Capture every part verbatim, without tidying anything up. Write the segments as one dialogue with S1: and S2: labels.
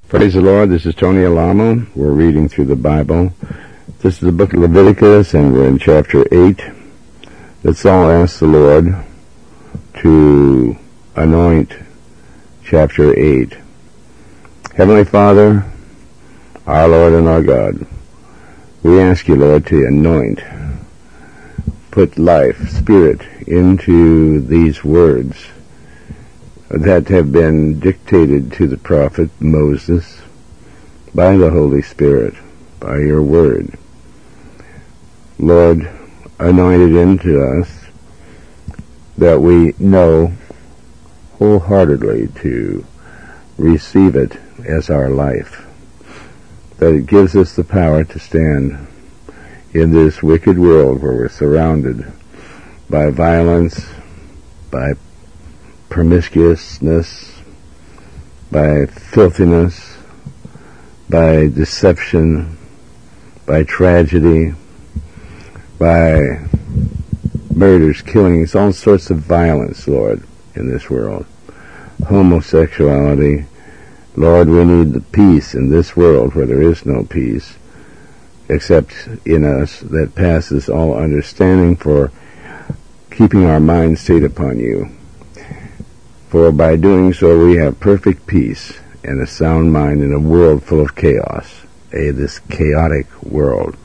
S1: Praise the Lord. This is Tony Alamo. We're reading through the Bible. This is the book of Leviticus, and we're in chapter eight. Let's all ask the Lord to anoint chapter eight. Heavenly Father, our Lord and our God, we ask you, Lord, to anoint, put life, spirit into these words that have been dictated to the prophet Moses by the Holy Spirit, by your word. Lord, anoint it into us that we know wholeheartedly to receive it as our life, that it gives us the power to stand in this wicked world where we're surrounded by violence, by promiscuousness, by filthiness, by deception, by tragedy, by murders, killings, all sorts of violence, Lord, in this world. Homosexuality. Lord, we need the peace in this world where there is no peace except in us that passes all understanding, for keeping our mind stayed upon you. For by doing so we have perfect peace and a sound mind in a world full of chaos, a this chaotic world.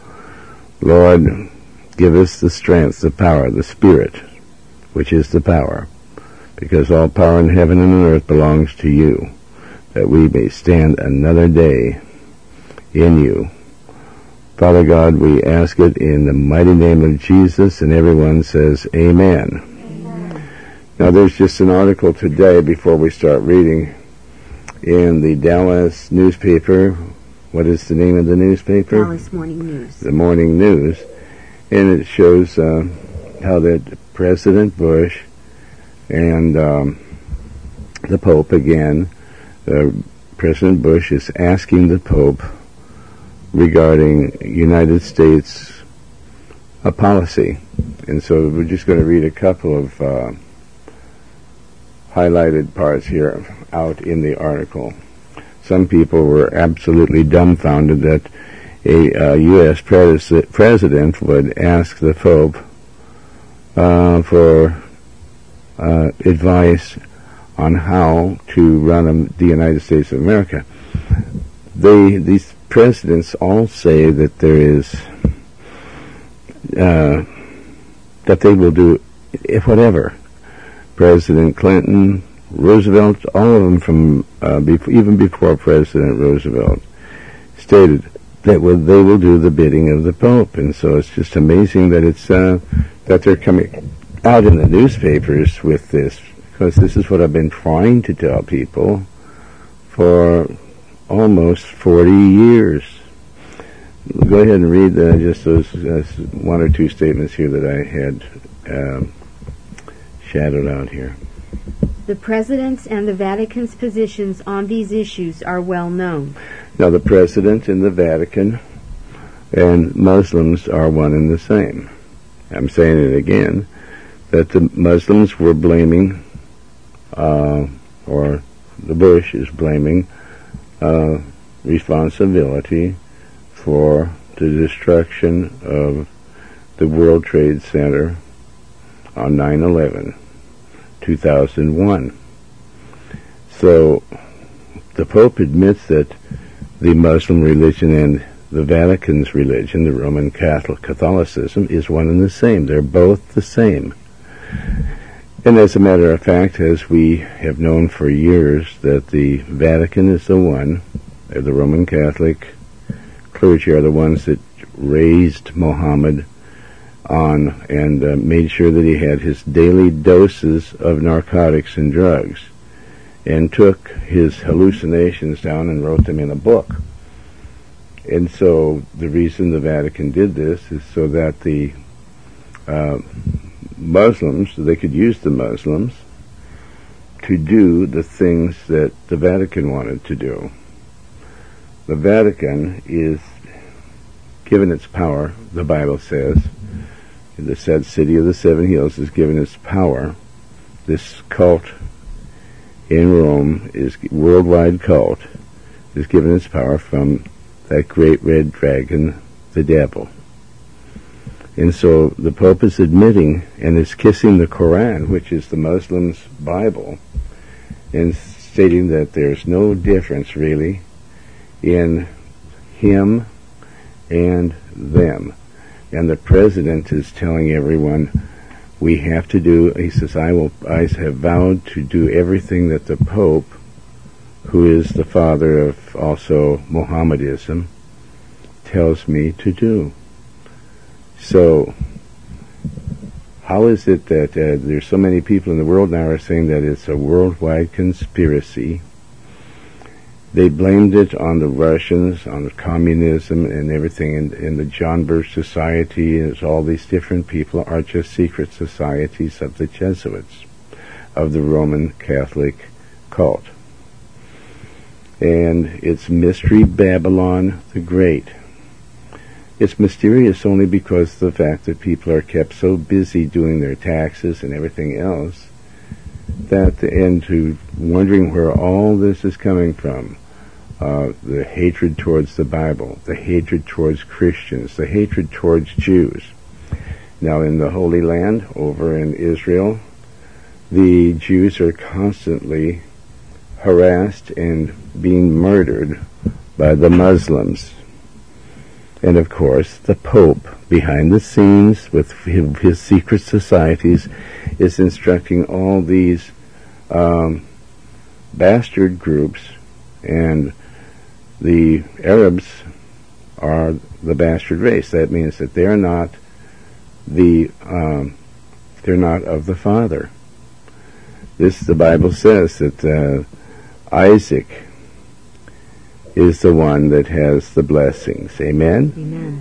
S1: Lord, give us the strength, the power, the Spirit, which is the power, because all power in heaven and on earth belongs to you, that we may stand another day in you. Father God, we ask it in the mighty name of Jesus, and everyone says, Amen. Now, there's just an article today, before we start reading, in the Dallas newspaper. What is the name of the newspaper?
S2: Dallas Morning News.
S1: The Morning News. And it shows uh, how that President Bush and um, the Pope, again, uh, President Bush is asking the Pope regarding United States uh, policy. And so we're just going to read a couple of Uh, highlighted parts here out in the article. Some people were absolutely dumbfounded that a uh, U S pres- president would ask the Pope uh, for uh, advice on how to run um, the United States of America. They, these presidents all say that there is, uh, that they will do if whatever. President Clinton, Roosevelt, all of them from uh, bef- even before President Roosevelt stated that will, they will do the bidding of the Pope. And so it's just amazing that it's uh, that they're coming out in the newspapers with this, because this is what I've been trying to tell people for almost forty years. Go ahead and read uh, just those uh, one or two statements here that I had Um, shadowed out here.
S2: The President's and the Vatican's positions on these issues are well known.
S1: Now, the President and the Vatican and Muslims are one and the same. I'm saying it again, that the Muslims were blaming, uh, or the Bush is blaming, uh, responsibility for the destruction of the World Trade Center on nine eleven, two thousand one. So the Pope admits that the Muslim religion and the Vatican's religion, the Roman Catholic Catholicism, is one and the same. They're both the same. And as a matter of fact, as we have known for years, that the Vatican is the one, uh, the Roman Catholic clergy are the ones that raised Muhammad on and uh, made sure that he had his daily doses of narcotics and drugs, and took his hallucinations down and wrote them in a book. And so the reason the Vatican did this is so that the uh, Muslims, they could use the Muslims to do the things that the Vatican wanted to do. The Vatican is given its power, the Bible says, the said city of the seven hills is given its power. This cult in Rome is worldwide cult is given its power from that great red dragon, the devil. And so the Pope is admitting and is kissing the Quran, which is the Muslims' Bible, and stating that there's no difference really in him and them. And the president is telling everyone, we have to do, he says, I will, I have vowed to do everything that the Pope, who is the father of also Mohammedanism, tells me to do. So, how is it that uh, there's so many people in the world now are saying that it's a worldwide conspiracy? They blamed it on the Russians, on the communism and everything, and, and the John Birch Society, and all these different people are just secret societies of the Jesuits, of the Roman Catholic cult. And it's Mystery Babylon the Great. It's mysterious only because of the fact that people are kept so busy doing their taxes and everything else, that and to wondering where all this is coming from. Uh, the hatred towards the Bible, the hatred towards Christians, the hatred towards Jews. Now in the Holy Land, over in Israel, the Jews are constantly harassed and being murdered by the Muslims. And of course, the Pope, behind the scenes with his, his secret societies, is instructing all these um, bastard groups, and the Arabs are the bastard race. That means that they're not the um, they're not of the Father. This, the Bible says that uh, Isaac is the one that has the blessings. Amen?
S2: Amen.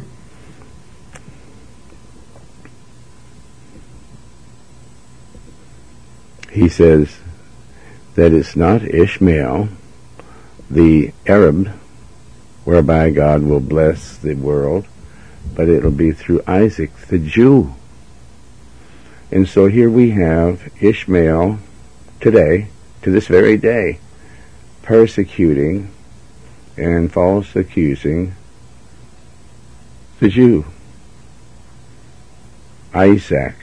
S1: He says that it's not Ishmael, the Arab, whereby God will bless the world, but it'll be through Isaac, the Jew. And so here we have Ishmael today, to this very day, persecuting and false accusing the Jew, Isaac.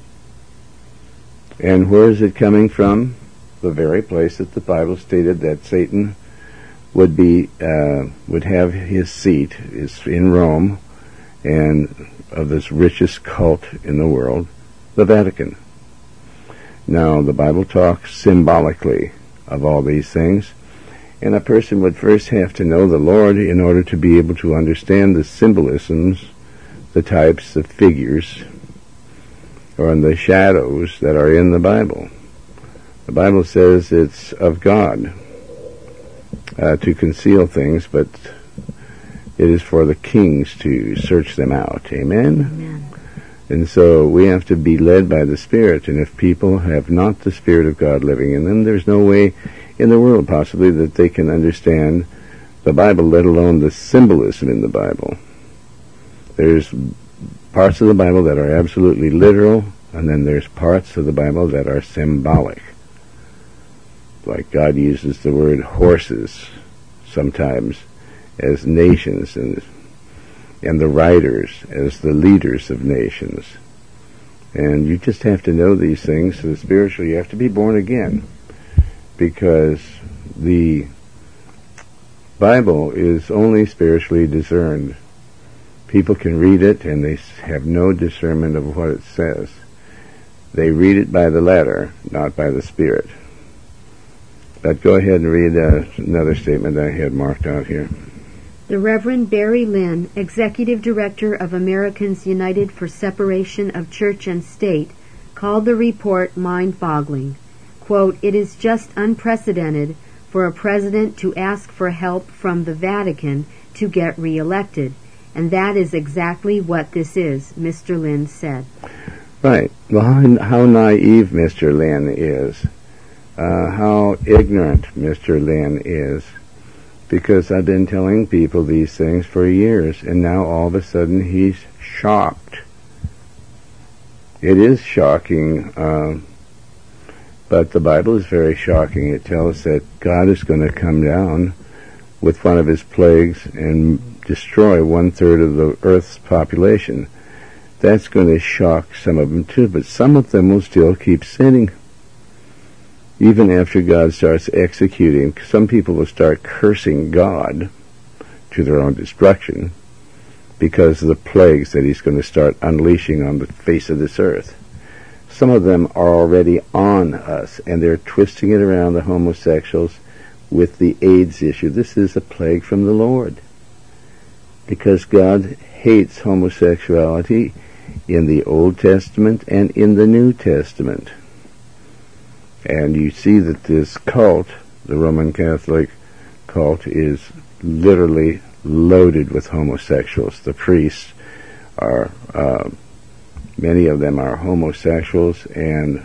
S1: And where is it coming from? The very place that the Bible stated that Satan would be uh, would have his seat is in Rome, and of this richest cult in the world, the Vatican. Now the Bible talks symbolically of all these things, and a person would first have to know the Lord in order to be able to understand the symbolisms, the types, the figures, or the shadows that are in the Bible. The Bible says it's of God uh, to conceal things, but it is for the kings to search them out. Amen?
S2: Amen.
S1: And so we have to be led by the Spirit, and if people have not the Spirit of God living in them, there's no way in the world possibly that they can understand the Bible, let alone the symbolism in the Bible. There's parts of the Bible that are absolutely literal, and then there's parts of the Bible that are symbolic. Like God uses the word horses sometimes as nations, and and the riders as the leaders of nations. And you just have to know these things. So spiritually, you have to be born again, because the Bible is only spiritually discerned. People can read it and they have no discernment of what it says. They read it by the letter, not by the Spirit. But go ahead and read uh, another statement I had marked out here.
S2: The Reverend Barry Lynn, Executive Director of Americans United for Separation of Church and State, called the report mind-boggling. Quote, "It is just unprecedented for a president to ask for help from the Vatican to get reelected. And that is exactly what this is," Mister Lynn said.
S1: Right. Well, how, how naive Mister Lynn is. Uh, how ignorant Mister Lynn is. Because I've been telling people these things for years, and now all of a sudden he's shocked. It is shocking, uh, but the Bible is very shocking. It tells that God is going to come down with one of his plagues and destroy one-third of the Earth's population. That's going to shock some of them too, but some of them will still keep sinning. Even after God starts executing, some people will start cursing God to their own destruction because of the plagues that he's going to start unleashing on the face of this earth. Some of them are already on us, and they're twisting it around the homosexuals with the AIDS issue. This is a plague from the Lord, because God hates homosexuality in the Old Testament and in the New Testament. And you see that this cult, the Roman Catholic cult, is literally loaded with homosexuals. The priests are, uh, many of them are homosexuals and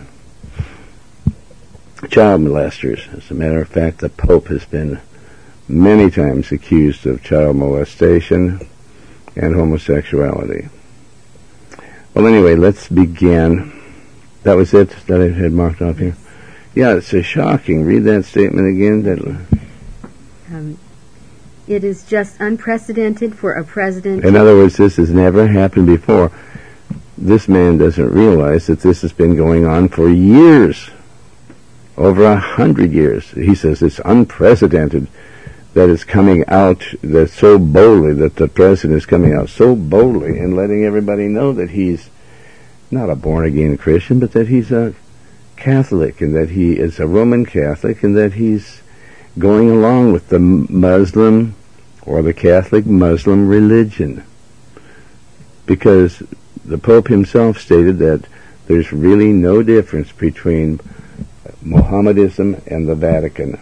S1: child molesters. As a matter of fact, the Pope has been many times accused of child molestation and homosexuality. Well, anyway, let's begin. That was it that I had marked off here. Yeah, it's a shocking. Read that statement again. That
S2: um, it is just unprecedented for a president.
S1: In other words, this has never happened before. This man doesn't realize that this has been going on for years. Over a hundred years. He says it's unprecedented that it's coming out that so boldly, that the president is coming out so boldly and letting everybody know that he's not a born-again Christian, but that he's a Catholic, and that he is a Roman Catholic, and that he's going along with the Muslim or the Catholic Muslim religion. Because the Pope himself stated that there's really no difference between Mohammedanism and the Vatican.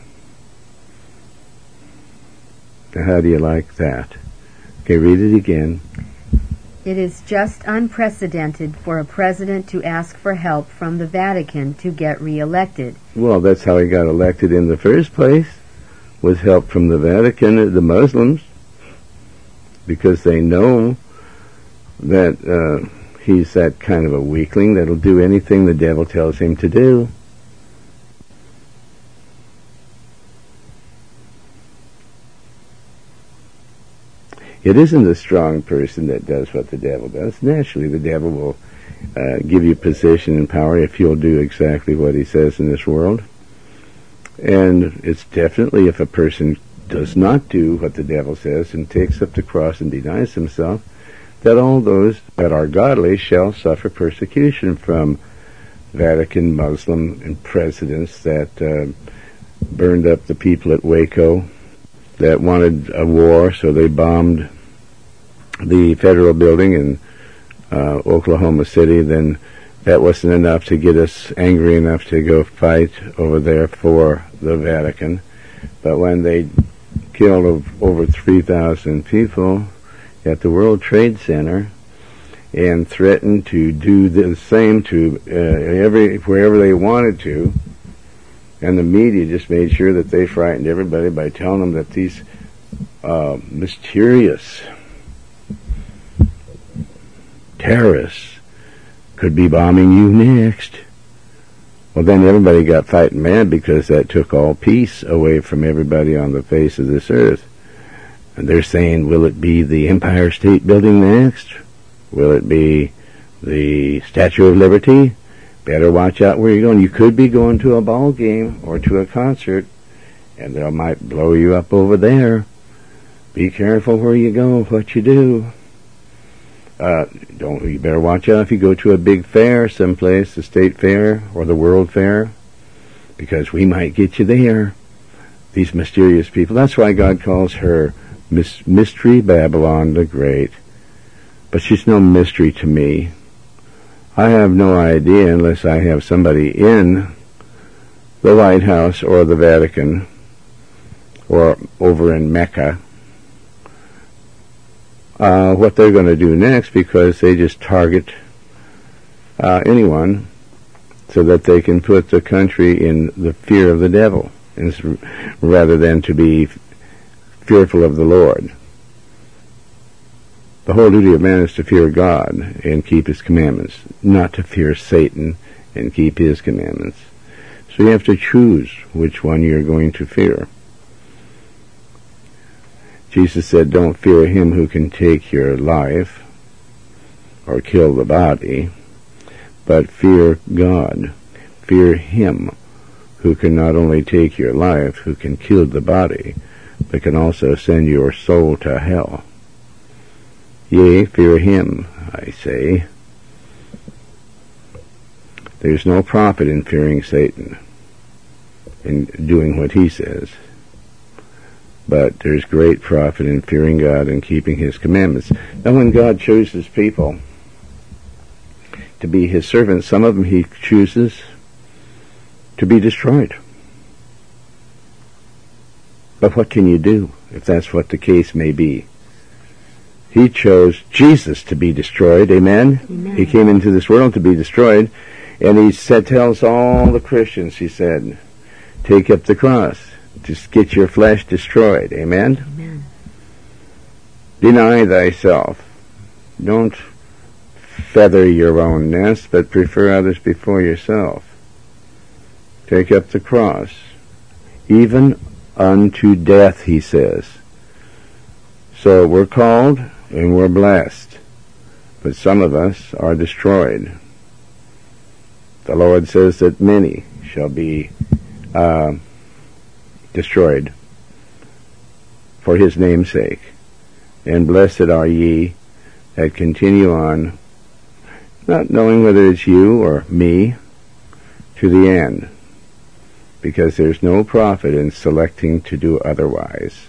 S1: Now, how do you like that? Okay, read it again.
S2: It is just unprecedented for a president to ask for help from the Vatican to get reelected.
S1: Well, that's how he got elected in the first place, was help from the Vatican, the Muslims, because they know that uh, he's that kind of a weakling that'll do anything the devil tells him to do. It isn't a strong person that does what the devil does. Naturally, the devil will uh, give you position and power if you'll do exactly what he says in this world. And it's definitely if a person does not do what the devil says and takes up the cross and denies himself, that all those that are godly shall suffer persecution from Vatican Muslim and presidents that uh, burned up the people at Waco, that wanted a war, so they bombed the federal building in uh, Oklahoma City. Then that wasn't enough to get us angry enough to go fight over there for the Vatican. But when they killed over three thousand people at the World Trade Center and threatened to do the same to uh, every wherever they wanted to, and the media just made sure that they frightened everybody by telling them that these uh, mysterious terrorists could be bombing you next. Well, then everybody got fighting mad, because that took all peace away from everybody on the face of this earth. And they're saying, will it be the Empire State Building next? Will it be the Statue of Liberty? Better watch out where you're going. You could be going to a ball game or to a concert, and they might blow you up over there. Be careful where you go, what you do. Uh, don't you better watch out if you go to a big fair someplace, the state fair or the world fair, because we might get you there. These mysterious people. That's why God calls her Miss Mystery Babylon the Great. But she's no mystery to me. I have no idea, unless I have somebody in the White House or the Vatican or over in Mecca, uh, what they're going to do next, because they just target uh, anyone so that they can put the country in the fear of the devil, rather than to be fearful of the Lord. The whole duty of man is to fear God and keep his commandments, not to fear Satan and keep his commandments. So you have to choose which one you're going to fear. Jesus said, don't fear him who can take your life or kill the body, but fear God. Fear him who can not only take your life, who can kill the body, but can also send your soul to hell. Yea, fear him, I say. There's no profit in fearing Satan, in doing what he says. But there's great profit in fearing God and keeping his commandments. Now when God chooses people to be his servants, some of them he chooses to be destroyed. But what can you do if that's what the case may be? He chose Jesus to be destroyed, amen?
S2: Amen.
S1: He came into this world to be destroyed, and he said, tells all the Christians, he said, take up the cross. Just get your flesh destroyed. Amen?
S2: Amen.
S1: Deny thyself. Don't feather your own nest, but prefer others before yourself. Take up the cross. Even unto death, he says. So we're called and we're blessed. But some of us are destroyed. The Lord says that many shall be uh, destroyed for his name's sake. And blessed are ye that continue on, not knowing whether it's you or me, to the end. Because there's no profit in selecting to do otherwise.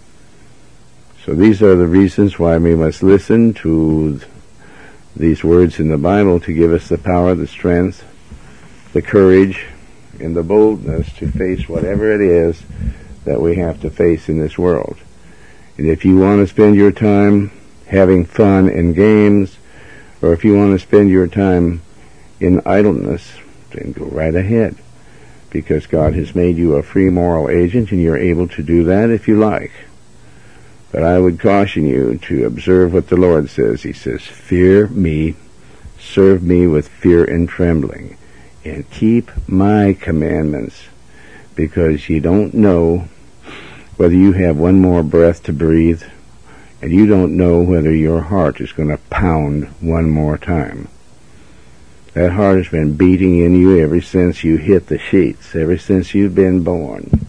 S1: So these are the reasons why we must listen to these words in the Bible to give us the power, the strength, the courage, and the boldness to face whatever it is that we have to face in this world. And if you want to spend your time having fun and games, or if you want to spend your time in idleness, then go right ahead. Because God has made you a free moral agent, and you're able to do that if you like. But I would caution you to observe what the Lord says. He says, fear me, serve me with fear and trembling, and keep my commandments, because you don't know whether you have one more breath to breathe, and you don't know whether your heart is going to pound one more time. That heart has been beating in you ever since you hit the sheets, ever since you've been born.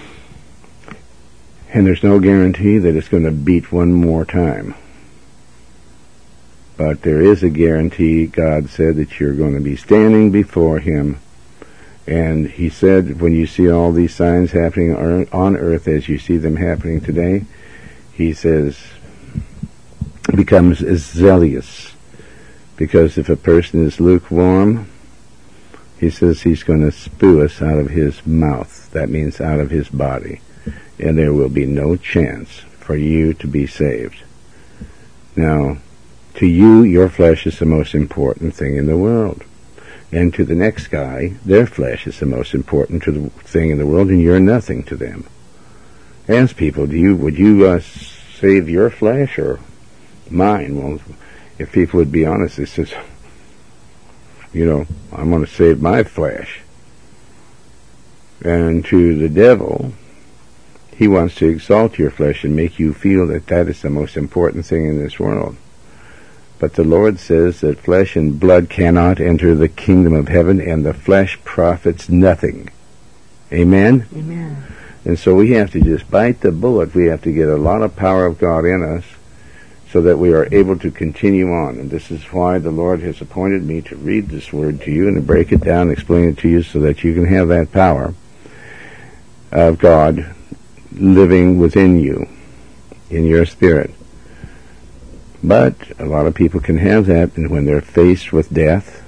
S1: And there's no guarantee that it's going to beat one more time. But there is a guarantee. God said that you're going to be standing before him. And he said, when you see all these signs happening on earth as you see them happening today, he says, becomes zealous. Because if a person is lukewarm, he says he's going to spew us out of his mouth. That means out of his body. And there will be no chance for you to be saved. Now, to you, your flesh is the most important thing in the world. And to the next guy, their flesh is the most important to the thing in the world, and you're nothing to them. Ask people, do you would you uh, save your flesh or mine? Well, if people would be honest, they says, you know, I'm going to save my flesh. And to the devil, he wants to exalt your flesh and make you feel that that is the most important thing in this world. But the Lord says that flesh and blood cannot enter the kingdom of heaven, and the flesh profits nothing. Amen?
S2: Amen.
S1: And so we have to just bite the bullet. We have to get a lot of power of God in us so that we are able to continue on. And this is why the Lord has appointed me to read this word to you and to break it down, explain it to you so that you can have that power of God living within you, in your spirit. But a lot of people can have that, and when they're faced with death,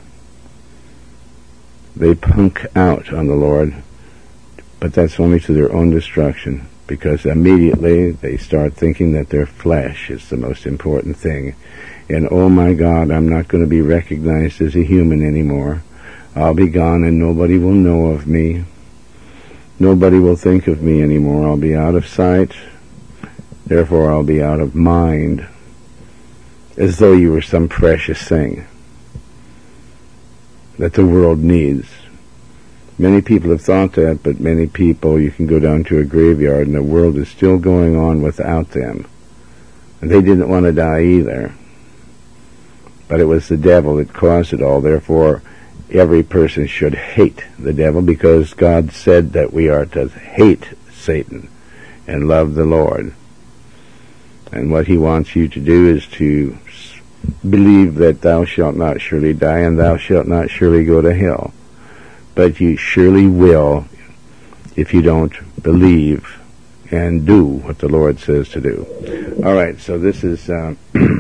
S1: they punk out on the Lord, but that's only to their own destruction, because immediately they start thinking that their flesh is the most important thing. And oh my God, I'm not going to be recognized as a human anymore. I'll be gone and nobody will know of me. Nobody will think of me anymore. I'll be out of sight. Therefore, I'll be out of mind. As though you were some precious thing that the world needs. Many people have thought that, but many people, you can go down to a graveyard and the world is still going on without them. And they didn't want to die either. But it was the devil that caused it all. Therefore, every person should hate the devil, because God said that we are to hate Satan and love the Lord. And what he wants you to do is to believe that thou shalt not surely die, and thou shalt not surely go to hell. But you surely will if you don't believe and do what the Lord says to do. All right, so this is uh,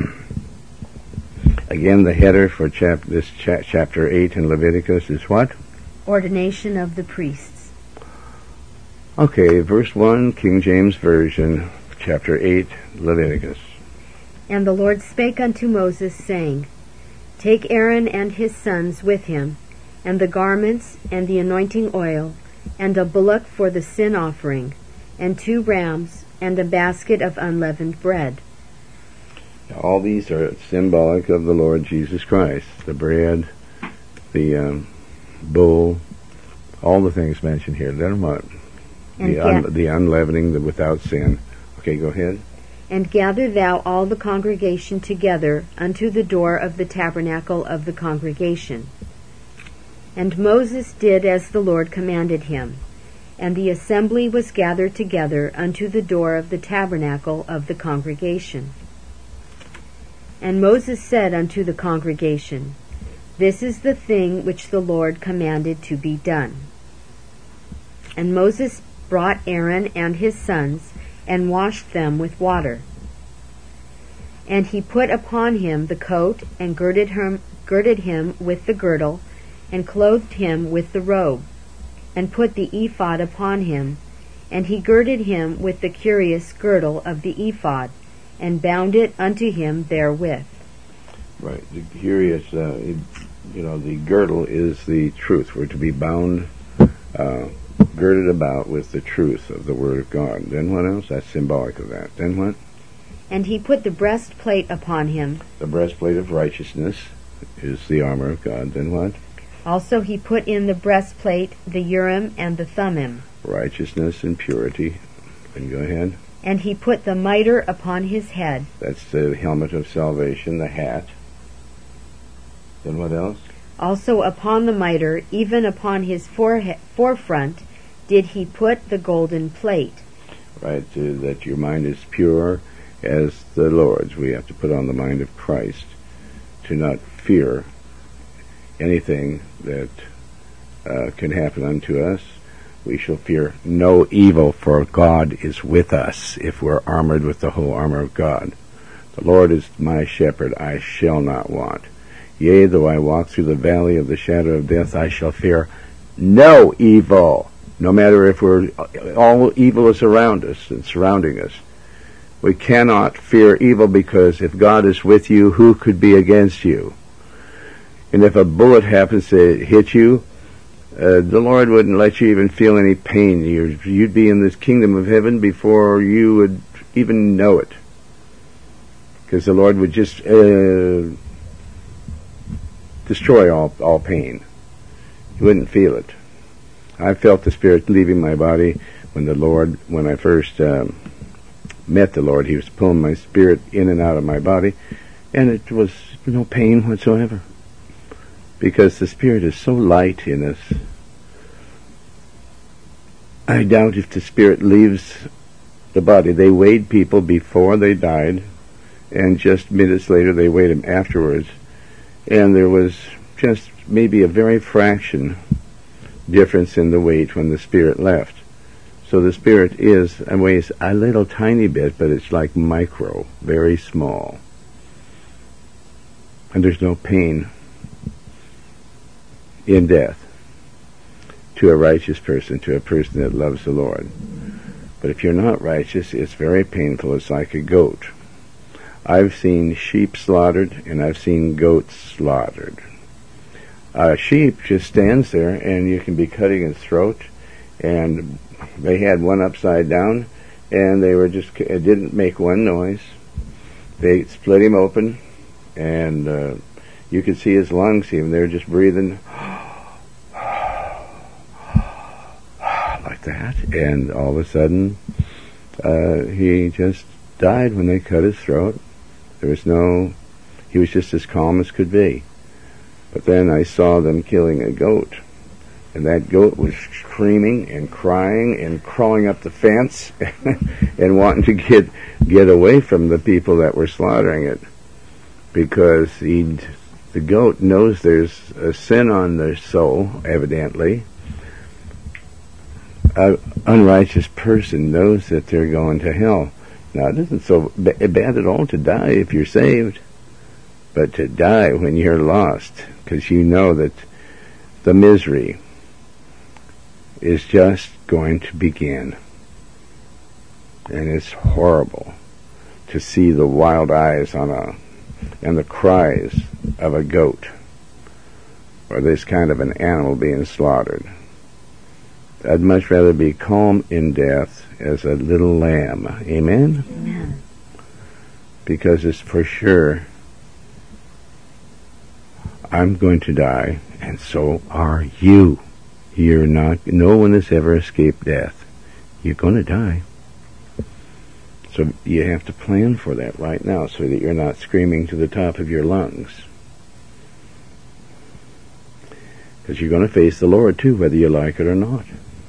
S1: again the header for chap- this cha- chapter eight in Leviticus is what?
S2: Ordination of the priests.
S1: Okay, verse one, King James Version, chapter eight, Leviticus.
S2: And the Lord spake unto Moses, saying, Take Aaron and his sons with him, and the garments, and the anointing oil, and a bullock for the sin offering, and two rams, and a basket of unleavened bread.
S1: All these are symbolic of the Lord Jesus Christ. The bread, the um, bull, all the things mentioned here. They're what? The, un- the unleavening, the without sin. Okay, go ahead.
S2: And gather thou all the congregation together unto the door of the tabernacle of the congregation. And Moses did as the Lord commanded him. And the assembly was gathered together unto the door of the tabernacle of the congregation. And Moses said unto the congregation, This is the thing which the Lord commanded to be done. And Moses brought Aaron and his sons, and washed them with water. And he put upon him the coat, and girded him, girded him with the girdle, and clothed him with the robe, and put the ephod upon him, and he girded him with the curious girdle of the ephod, and bound it unto him therewith.
S1: Right, the curious, uh, it, you know, the girdle is the truth. We're to be bound, uh, girded about with the truth of the Word of God. Then what else? That's symbolic of that. Then what?
S2: And he put the breastplate upon him.
S1: The breastplate of righteousness is the armor of God. Then what?
S2: Also he put in the breastplate the Urim and the Thummim.
S1: Righteousness and purity. Then go ahead.
S2: And he put the mitre upon his head.
S1: That's the helmet of salvation, the hat. Then what else?
S2: Also upon the mitre, even upon his forehead, forefront, did he put the golden plate.
S1: Right, uh, that your mind is pure as the Lord's. We have to put on the mind of Christ to not fear anything that uh, can happen unto us. We shall fear no evil, for God is with us if we're armored with the whole armor of God. The Lord is my shepherd, I shall not want. Yea, though I walk through the valley of the shadow of death, I shall fear no evil. No matter if we're, all evil is around us and surrounding us. We cannot fear evil, because if God is with you, who could be against you? And if a bullet happens to hit you, uh, the Lord wouldn't let you even feel any pain. You'd, you'd be in this kingdom of heaven before you would even know it. Because the Lord would just uh, destroy all, all pain. You wouldn't feel it. I felt the Spirit leaving my body when the Lord, when I first um, met the Lord, He was pulling my spirit in and out of my body, and it was no pain whatsoever. Because the Spirit is so light in us. I doubt if the Spirit leaves the body. They weighed people before they died, and just minutes later they weighed them afterwards. And there was just maybe a very fraction difference in the weight when the Spirit left. So the Spirit is, and weighs a little tiny bit, but it's like micro, very small. And there's no pain in death to a righteous person, to a person that loves the Lord. But if you're not righteous, it's very painful. It's like a goat. I've seen sheep slaughtered, and I've seen goats slaughtered. A sheep just stands there, and you can be cutting its throat, and they had one upside down, and they were just, it didn't make one noise. They split him open, and uh, you could see his lungs even. They were just breathing. at that, and all of a sudden, uh, he just died when they cut his throat. There was no, he was just as calm as could be. But then I saw them killing a goat, and that goat was screaming and crying and crawling up the fence and wanting to get get away from the people that were slaughtering it, because he'd, the goat knows there's a sin on their soul, evidently. An unrighteous person knows that they're going to hell. Now, it isn't so b- bad at all to die if you're saved, but to die when you're lost, because you know that the misery is just going to begin. And it's horrible to see the wild eyes on a, and the cries of a goat, or this kind of an animal being slaughtered. I'd much rather be calm in death as a little lamb. Amen?
S2: Amen.
S1: Because it's for sure I'm going to die, and so are you. You're not, no one has ever escaped death. You're going to die. So you have to plan for that right now so that you're not screaming to the top of your lungs. Because you're going to face the Lord too, whether you like it or not.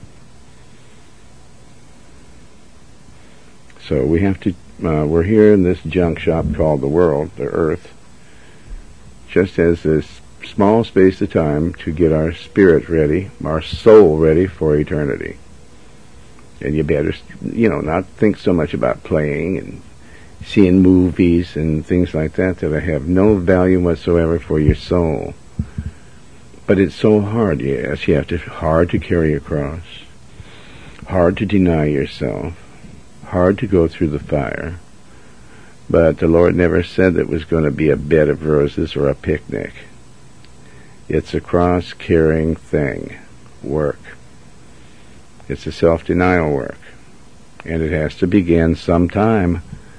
S1: So we have to, uh, we're here in this junk shop called the world, the earth, just as this small space of time to get our spirit ready, our soul ready for eternity. And you better, you know, not think so much about playing and seeing movies and things like that that have no value whatsoever for your soul. But it's so hard, yes. You have to, hard to carry a cross, hard to deny yourself, hard to go through the fire. But the Lord never said that it was going to be a bed of roses or a picnic. It's a cross-carrying thing, work. It's a self-denial work. And it has to begin sometime.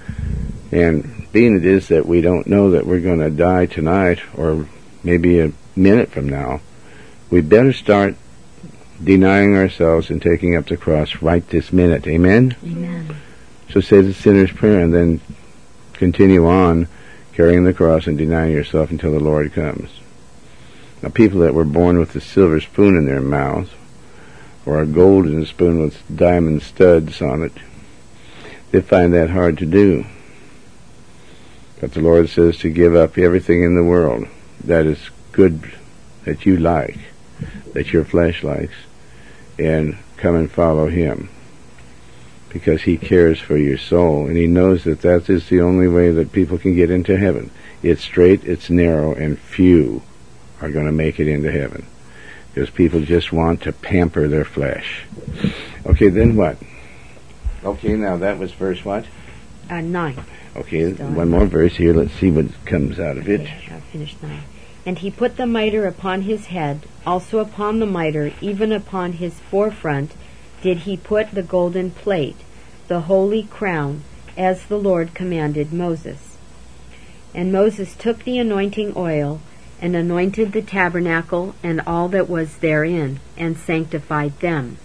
S1: And being it is that we don't know that we're going to die tonight or maybe a minute from now, we better start denying ourselves and taking up the cross right this minute. Amen?
S2: Amen.
S1: So say the sinner's prayer and then continue on carrying the cross and denying yourself until the Lord comes. Now, people that were born with a silver spoon in their mouth, or a golden spoon with diamond studs on it, they find that hard to do. But the Lord says to give up everything in the world that is good, that you like, that your flesh likes, and come and follow Him. Because He cares for your soul, and He knows that that is the only way that people can get into heaven. It's straight, it's narrow, and few are going to make it into heaven. Because people just want to pamper their flesh. Okay, then what? Okay, now that was verse what?
S2: Uh, nine.
S1: Okay,
S2: Still
S1: one more verse here. Let's see what comes out of it.
S2: Okay, I'll finish nine. And he put the mitre upon his head, also upon the mitre, even upon his forefront, did he put the golden plate, the holy crown, as the Lord commanded Moses. And Moses took the anointing oil, and anointed the tabernacle and all that was therein, and sanctified them.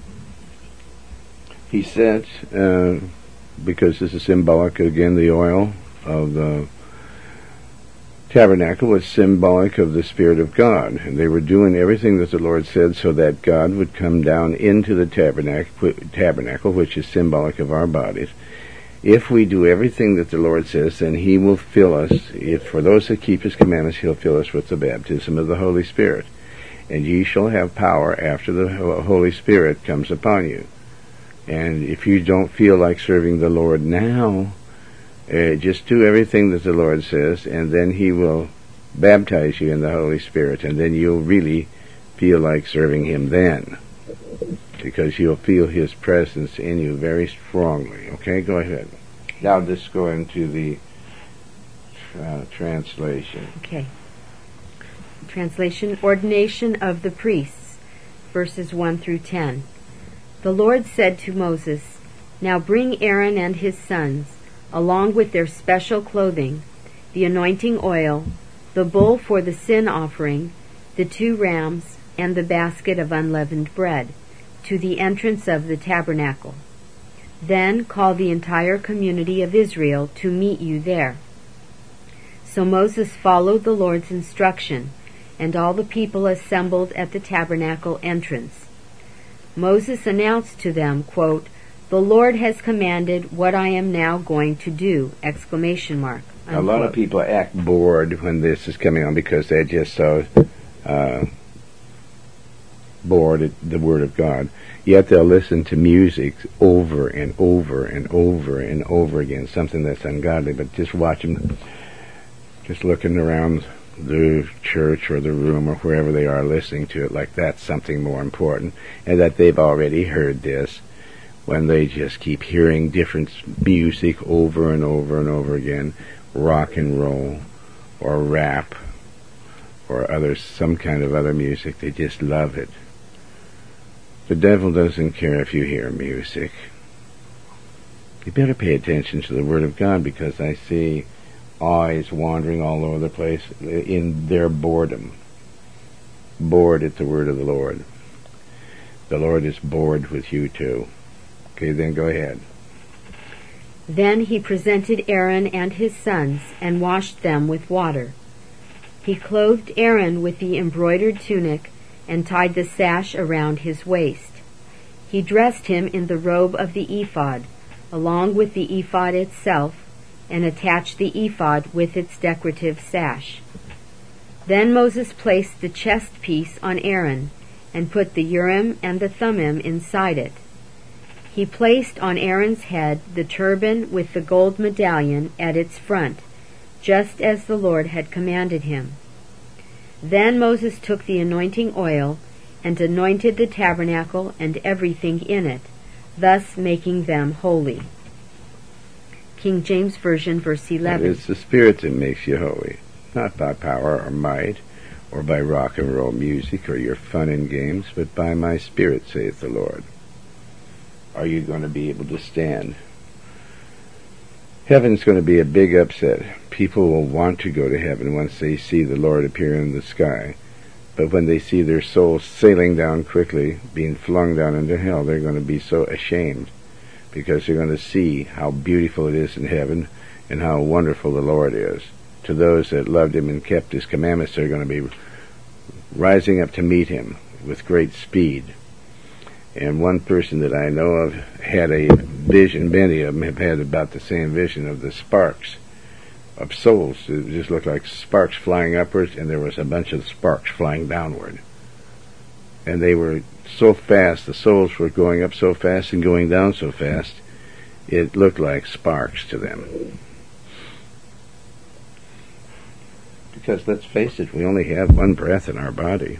S1: He said, uh, because this is symbolic, again, the oil of the tabernacle was symbolic of the Spirit of God. And they were doing everything that the Lord said so that God would come down into the tabernacle, tabernacle, which is symbolic of our bodies. If we do everything that the Lord says, then He will fill us. If for those that keep His commandments, He'll fill us with the baptism of the Holy Spirit. And ye shall have power after the Holy Spirit comes upon you. And if you don't feel like serving the Lord now, uh, just do everything that the Lord says, and then He will baptize you in the Holy Spirit, and then you'll really feel like serving Him then, because you'll feel His presence in you very strongly. Okay, go ahead. Now let's go into the uh, translation.
S2: Okay. Translation, Ordination of the Priests, verses one through ten. The Lord said to Moses, Now bring Aaron and his sons, along with their special clothing, the anointing oil, the bull for the sin offering, the two rams, and the basket of unleavened bread, to the entrance of the tabernacle. Then call the entire community of Israel to meet you there." So Moses followed the Lord's instruction, and all the people assembled at the tabernacle entrance. Moses announced to them, quote, "The Lord has commanded what I am now going to do!" Exclamation mark.
S1: A lot of people act bored when this is coming on because they're just so uh, bored at the Word of God. Yet they'll listen to music over and over and over and over again, something that's ungodly. But just watch them, just looking around the church or the room or wherever they are listening to it like that's something more important, and that they've already heard this, when they just keep hearing different music over and over and over again, rock and roll or rap or other some kind of other music. They just love it. The devil doesn't care if you hear music. You better pay attention to the Word of God, because I see eyes wandering all over the place in their boredom. Bored at the Word of the Lord. The Lord is bored with you too. Okay, then go ahead.
S2: Then he presented Aaron and his sons and washed them with water. He clothed Aaron with the embroidered tunic and tied the sash around his waist. He dressed him in the robe of the ephod, along with the ephod itself, and attached the ephod with its decorative sash. Then Moses placed the chest piece on Aaron and put the Urim and the Thummim inside it. He placed on Aaron's head the turban with the gold medallion at its front, just as the Lord had commanded him. Then Moses took the anointing oil and anointed the tabernacle and everything in it, thus making them holy. King James Version, verse eleven.
S1: It's the Spirit that makes you holy, not by power or might, or by rock and roll music or your fun and games, but by my Spirit, saith the Lord. Are you going to be able to stand? Heaven's going to be a big upset. People will want to go to heaven once they see the Lord appear in the sky. But when they see their souls sailing down quickly, being flung down into hell, they're going to be so ashamed, because they're going to see how beautiful it is in heaven and how wonderful the Lord is. To those that loved him and kept his commandments, they're going to be rising up to meet him with great speed. And one person that I know of had a vision, many of them have had about the same vision of the sparks of souls. It just looked like sparks flying upwards, and there was a bunch of sparks flying downward. And they were so fast, the souls were going up so fast and going down so fast, it looked like sparks to them. Because let's face it, we only have one breath in our body.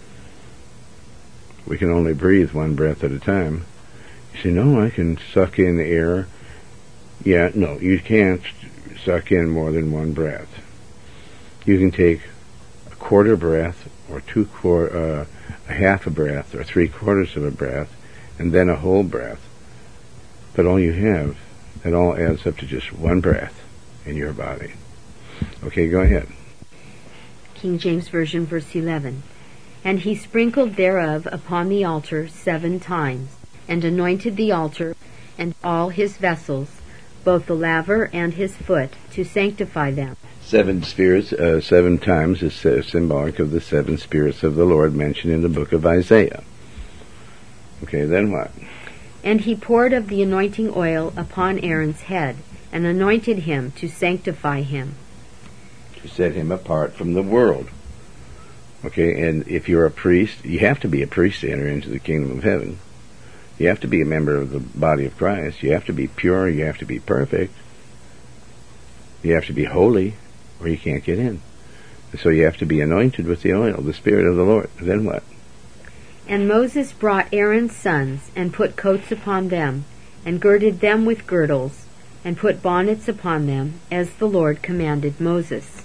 S1: We can only breathe one breath at a time. You say, no, I can suck in the air. Yeah, no, you can't suck in more than one breath. You can take a quarter breath, or two quar- uh, a half a breath, or three quarters of a breath, and then a whole breath. But all you have, it all adds up to just one breath in your body. Okay, go ahead.
S2: King James Version, verse eleven. And he sprinkled thereof upon the altar seven times, and anointed the altar and all his vessels, both the laver and his foot, to sanctify them.
S1: Seven spirits, uh, seven times is uh, symbolic of the seven spirits of the Lord mentioned in the book of Isaiah. Okay, then what?
S2: And he poured of the anointing oil upon Aaron's head, and anointed him to sanctify him.
S1: To set him apart from the world. Okay, and if you're a priest, you have to be a priest to enter into the kingdom of heaven. You have to be a member of the body of Christ. You have to be pure. You have to be perfect. You have to be holy, or you can't get in. So you have to be anointed with the oil, the Spirit of the Lord. Then what?
S2: And Moses brought Aaron's sons, and put coats upon them, and girded them with girdles, and put bonnets upon them, as the Lord commanded Moses.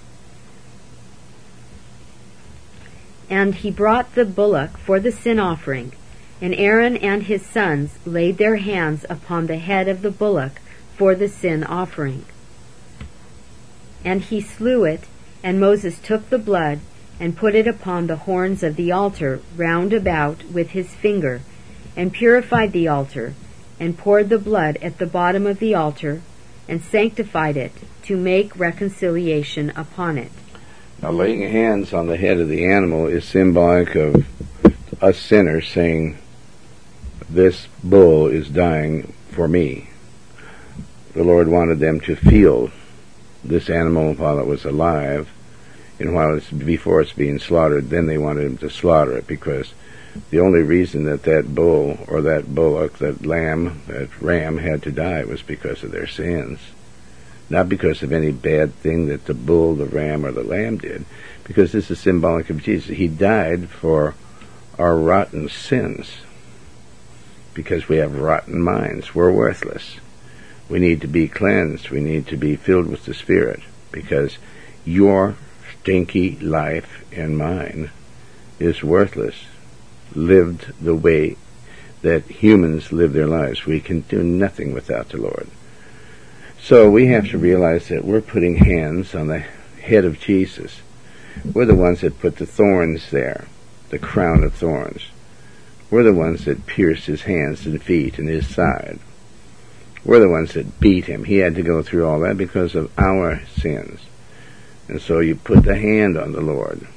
S2: And he brought the bullock for the sin offering, and Aaron and his sons laid their hands upon the head of the bullock for the sin offering. And he slew it, and Moses took the blood, and put it upon the horns of the altar round about with his finger, and purified the altar, and poured the blood at the bottom of the altar, and sanctified it, to make reconciliation upon it.
S1: Now, laying hands on the head of the animal is symbolic of us sinners saying, this bull is dying for me. The Lord wanted them to feel this animal while it was alive, and while it's before it's being slaughtered, then they wanted him to slaughter it, because the only reason that that bull or that bullock, that lamb, that ram had to die was because of their sins. Not because of any bad thing that the bull, the ram, or the lamb did, because this is symbolic of Jesus. He died for our rotten sins, because we have rotten minds. We're worthless. We need to be cleansed. We need to be filled with the Spirit, because your stinky life and mine is worthless, lived the way that humans live their lives. We can do nothing without the Lord. So we have to realize that we're putting hands on the head of Jesus. We're the ones that put the thorns there, the crown of thorns. We're the ones that pierced his hands and feet and his side. We're the ones that beat him. He had to go through all that because of our sins. And so you put the hand on the Lord.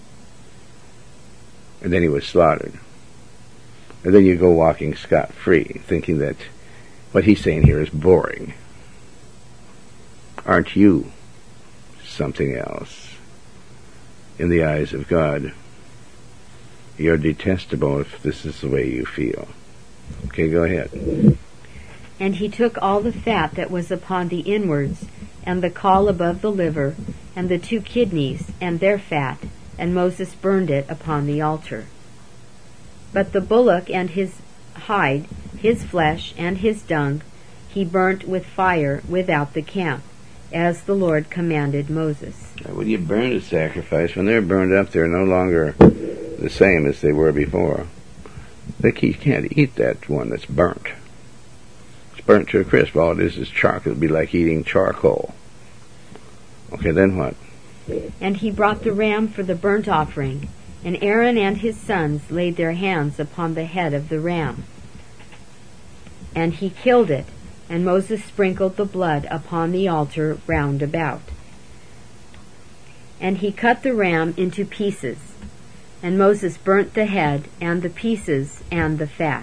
S1: And then he was slaughtered. And then you go walking scot-free, thinking that what he's saying here is boring. Aren't you something else in the eyes of God? You're detestable if this is the way you feel. Okay, go ahead.
S2: And he took all the fat that was upon the inwards, and the caul above the liver, and the two kidneys, and their fat, and Moses burned it upon the altar. But the bullock and his hide, his flesh, and his dung, he burnt with fire without the camp, as the Lord commanded Moses.
S1: When you burn a sacrifice, when they're burned up, they're no longer the same as they were before. They can't eat that one that's burnt. It's burnt to a crisp. All it is is charcoal. It'd be like eating charcoal. Okay, then what?
S2: And he brought the ram for the burnt offering, and Aaron and his sons laid their hands upon the head of the ram. And he killed it, and Moses sprinkled the blood upon the altar round about. And he cut the ram into pieces, and Moses burnt the head, and the pieces, and the fat.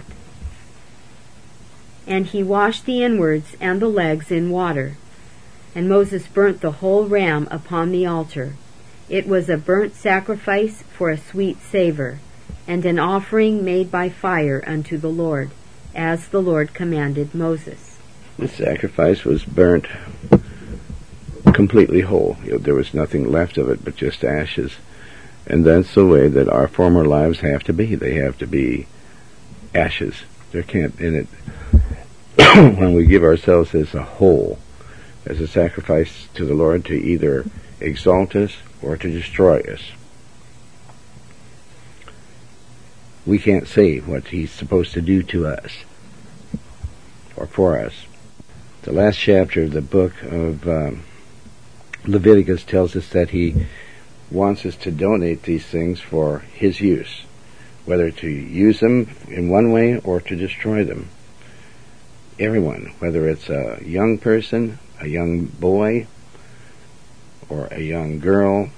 S2: And he washed the inwards and the legs in water, and Moses burnt the whole ram upon the altar. It was a burnt sacrifice for a sweet savor, and an offering made by fire unto the Lord, as the Lord commanded Moses.
S1: The sacrifice was burnt completely whole. You know, there was nothing left of it but just ashes. And that's the way that our former lives have to be. They have to be ashes. There can't, in it, when we give ourselves as a whole, as a sacrifice to the Lord to either exalt us or to destroy us. We can't say what he's supposed to do to us or for us. The last chapter of the book of um, Leviticus tells us that he wants us to donate these things for his use, whether to use them in one way or to destroy them. Everyone, whether it's a young person, a young boy, or a young girl,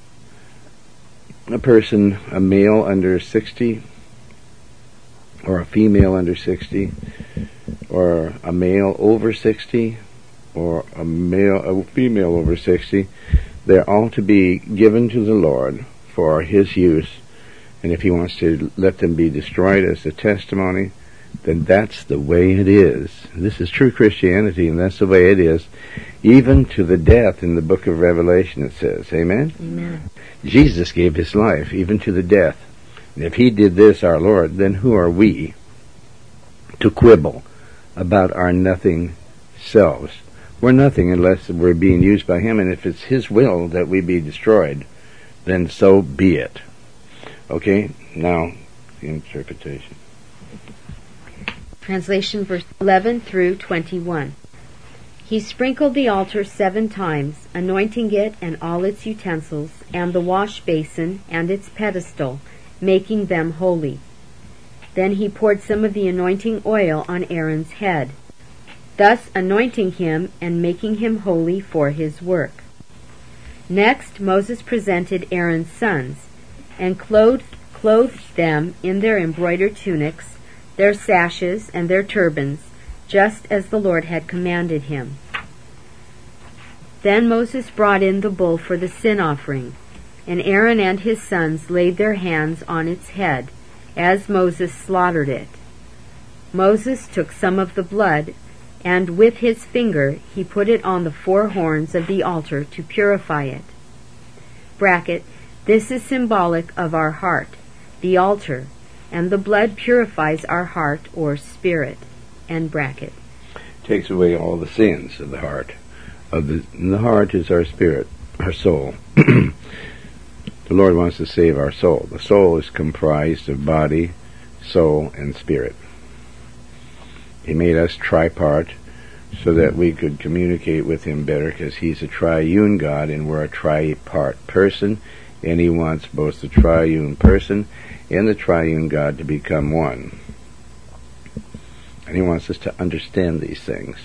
S1: a person, a male under sixty, or a female under sixty, or a male over sixty, or a male, a female over sixty, they're all to be given to the Lord for his use. And if he wants to let them be destroyed as a testimony, then that's the way it is. This is true Christianity, and that's the way it is. Even to the death in the book of Revelation, it says. Amen?
S2: Amen.
S1: Jesus gave his life, even to the death. And if he did this, our Lord, then who are we to quibble about our nothing selves? We're nothing unless we're being used by him, and if it's his will that we be destroyed, then so be it. Okay? Now, the interpretation.
S2: Translation verse eleven through twenty-one. He sprinkled the altar seven times, anointing it and all its utensils, and the wash basin and its pedestal, making them holy. Then he poured some of the anointing oil on Aaron's head, thus anointing him and making him holy for his work. Next, Moses presented Aaron's sons, and clothed, clothed them in their embroidered tunics, their sashes, and their turbans, just as the Lord had commanded him. Then Moses brought in the bull for the sin offering, and Aaron and his sons laid their hands on its head, as Moses slaughtered it. Moses took some of the blood, and with his finger he put it on the four horns of the altar to purify it. Bracket, this is symbolic of our heart, the altar, and the blood purifies our heart or spirit. End bracket.
S1: Takes away all the sins of the heart. Of the, and the heart is our spirit, our soul. The Lord wants to save our soul. The soul is comprised of body, soul, and spirit. He made us tripart so that we could communicate with him better, because he's a triune God and we're a tripart person, and he wants both the triune person and the triune God to become one. And he wants us to understand these things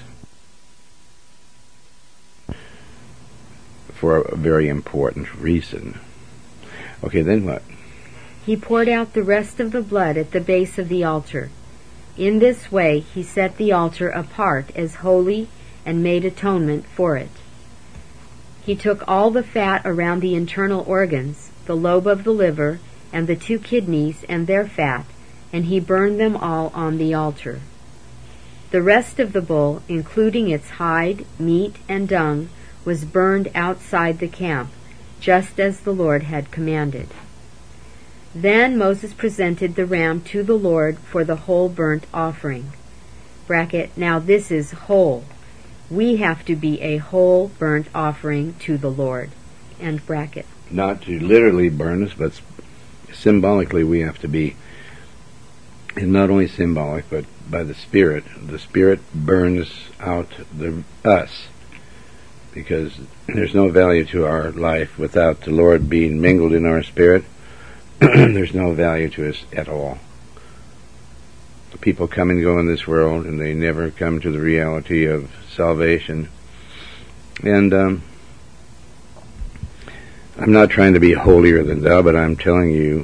S1: for a very important reason. Okay, then what?
S2: He poured out the rest of the blood at the base of the altar. In this way he set the altar apart as holy and made atonement for it. He took all the fat around the internal organs, the lobe of the liver, and the two kidneys and their fat, and he burned them all on the altar. The rest of the bull, including its hide, meat, and dung, was burned outside the camp, just as the Lord had commanded. Then Moses presented the ram to the Lord for the whole burnt offering. Bracket, now this is whole. We have to be a whole burnt offering to the Lord. End bracket.
S1: Not to literally burn us, but symbolically we have to be, and not only symbolic, but by the Spirit. The Spirit burns out the us, because there's no value to our life without the Lord being mingled in our spirit. There's no value to us at all. People come and go in this world, and they never come to the reality of salvation. And um, I'm not trying to be holier than thou, but I'm telling you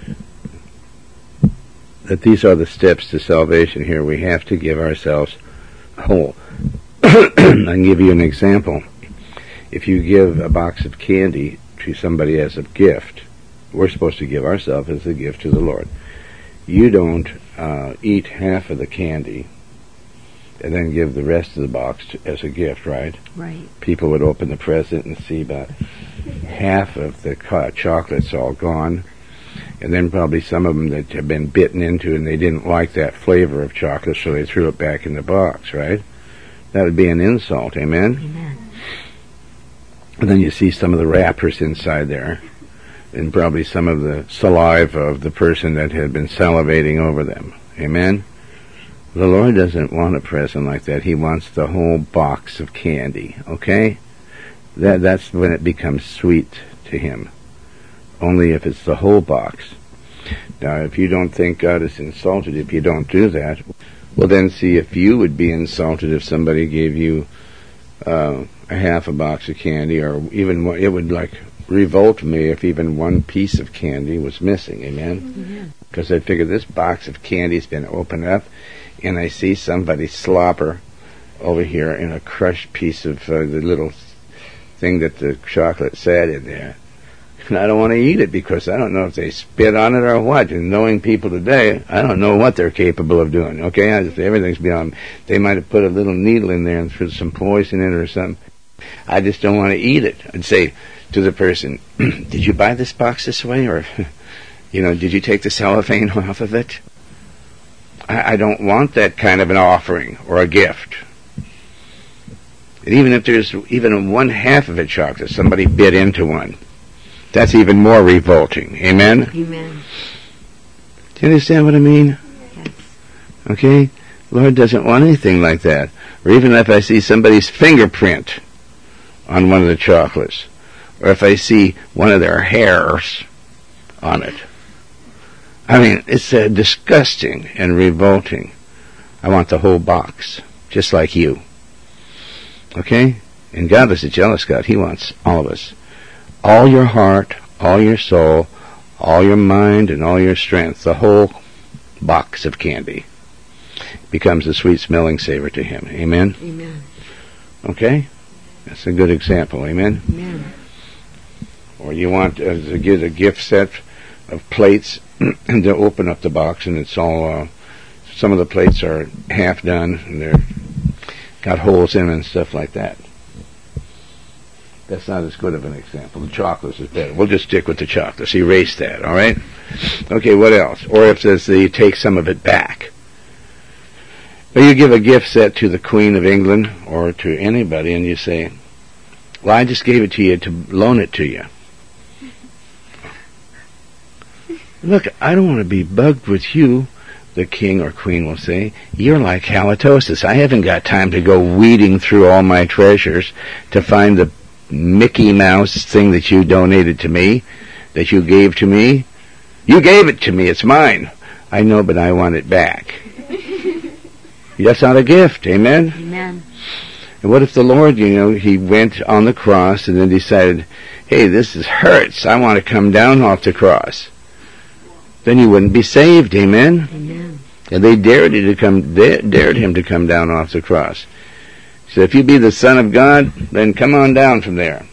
S1: that these are the steps to salvation here. We have to give ourselves whole. I can give you an example. If you give a box of candy to somebody as a gift, we're supposed to give ourselves as a gift to the Lord. You don't uh, eat half of the candy and then give the rest of the box to, as a gift, right?
S2: Right.
S1: People would open the present and see about half of the co- chocolates all gone, and then probably some of them that have been bitten into and they didn't like that flavor of chocolate, so they threw it back in the box, right? That would be an insult, amen?
S2: Amen.
S1: And then you see some of the wrappers inside there, and probably some of the saliva of the person that had been salivating over them. Amen? The Lord doesn't want a present like that. He wants the whole box of candy, okay? That That's when it becomes sweet to him. Only if it's the whole box. Now, if you don't think God is insulted if you don't do that, well then see if you would be insulted if somebody gave you uh, a half a box of candy, or even one. It would like revolt me if even one piece of candy was missing, amen? Because mm-hmm. I figure this box of candy's been opened up, and I see somebody slobber over here in a crushed piece of uh, the little thing that the chocolate sat in there. And I don't want to eat it because I don't know if they spit on it or what. And knowing people today, I don't know what they're capable of doing, okay? I just, everything's beyond. They might have put a little needle in there and put some poison in it or something. I just don't want to eat it. I'd say to the person, did you buy this box this way? Or, you know, did you take the cellophane off of it? I, I don't want that kind of an offering or a gift. And even if there's even one half of a chocolate, somebody bit into one, that's even more revolting. Amen?
S2: Amen.
S1: Do you understand what I mean?
S2: Yes.
S1: Okay? Lord doesn't want anything like that. Or even if I see somebody's fingerprint on one of the chocolates, or if I see one of their hairs on it, I mean, it's uh, disgusting and revolting. I want the whole box, just like you. Okay? And God is a jealous God. He wants all of us. All your heart, all your soul, all your mind, and all your strength. The whole box of candy becomes a sweet-smelling savor to Him. Amen?
S2: Amen.
S1: Okay? That's a good example. Amen?
S2: Amen.
S1: Or you want uh, to get a gift set of plates and to open up the box, and it's all, uh, some of the plates are half done, and they're got holes in them and stuff like that. That's not as good of an example. The chocolates is better. We'll just stick with the chocolates. Erase that, all right? Okay, what else? Or if there's the, you take some of it back. Or you give a gift set to the Queen of England or to anybody, and you say, well, I just gave it to you to loan it to you. Look, I don't want to be bugged with you, the king or queen will say. You're like halitosis. I haven't got time to go weeding through all my treasures to find the Mickey Mouse thing that you donated to me, that you gave to me. You gave it to me. It's mine. I know, but I want it back. That's not a gift. Amen?
S2: Amen.
S1: And what if the Lord, you know, He went on the cross and then decided, hey, this is hurts. I want to come down off the cross. Then you wouldn't be saved. Amen?
S2: Amen.
S1: And they dared you to come, da- dared Him to come down off the cross. So if you be the Son of God, then come on down from there.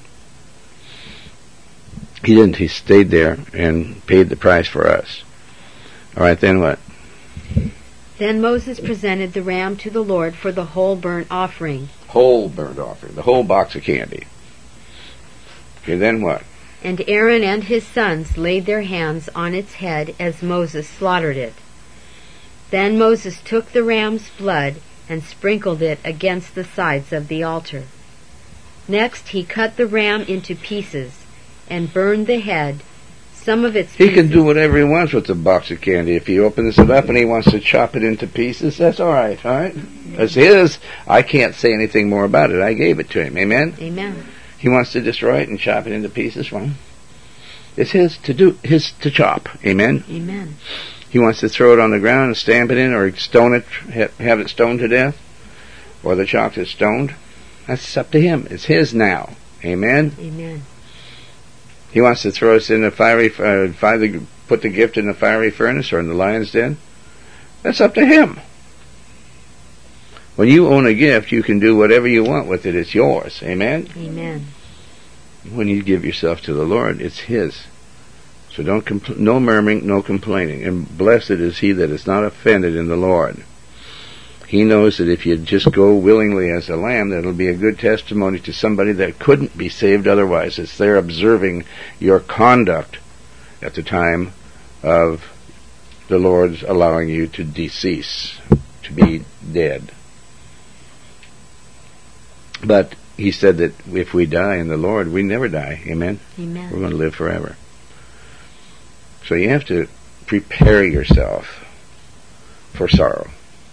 S1: He didn't. He stayed there and paid the price for us. All right, then what?
S2: Then Moses presented the ram to the Lord for the whole burnt offering.
S1: Whole burnt offering. The whole box of candy. Okay, then what?
S2: And Aaron and his sons laid their hands on its head as Moses slaughtered it. Then Moses took the ram's blood and sprinkled it against the sides of the altar. Next he cut the ram into pieces and burned the head, some of its
S1: He
S2: pieces.
S1: can do whatever he wants with the box of candy. If he opens it up and he wants to chop it into pieces, that's all right, all right? It's his. I can't say anything more about it. I gave it to him. Amen?
S2: Amen.
S1: He wants to destroy it and chop it into pieces. Well, it's his to do, his to chop. Amen?
S2: Amen.
S1: He wants to throw it on the ground and stamp it in, or stone it, have it stoned to death, or the chocolate stoned. That's up to him. It's his now. Amen?
S2: Amen.
S1: He wants to throw us in the fiery, uh, fire, put the gift in the fiery furnace or in the lion's den. That's up to him. When you own a gift, you can do whatever you want with it. It's yours. Amen?
S2: Amen.
S1: When you give yourself to the Lord, it's His. So don't compl- no murmuring, no complaining. And blessed is he that is not offended in the Lord. He knows that if you just go willingly as a lamb, that'll be a good testimony to somebody that couldn't be saved otherwise. It's they're observing your conduct at the time of the Lord's allowing you to decease, to be dead. But He said that if we die in the Lord, we never die. Amen?
S2: Amen.
S1: We're going to live forever. So you have to prepare yourself for sorrow.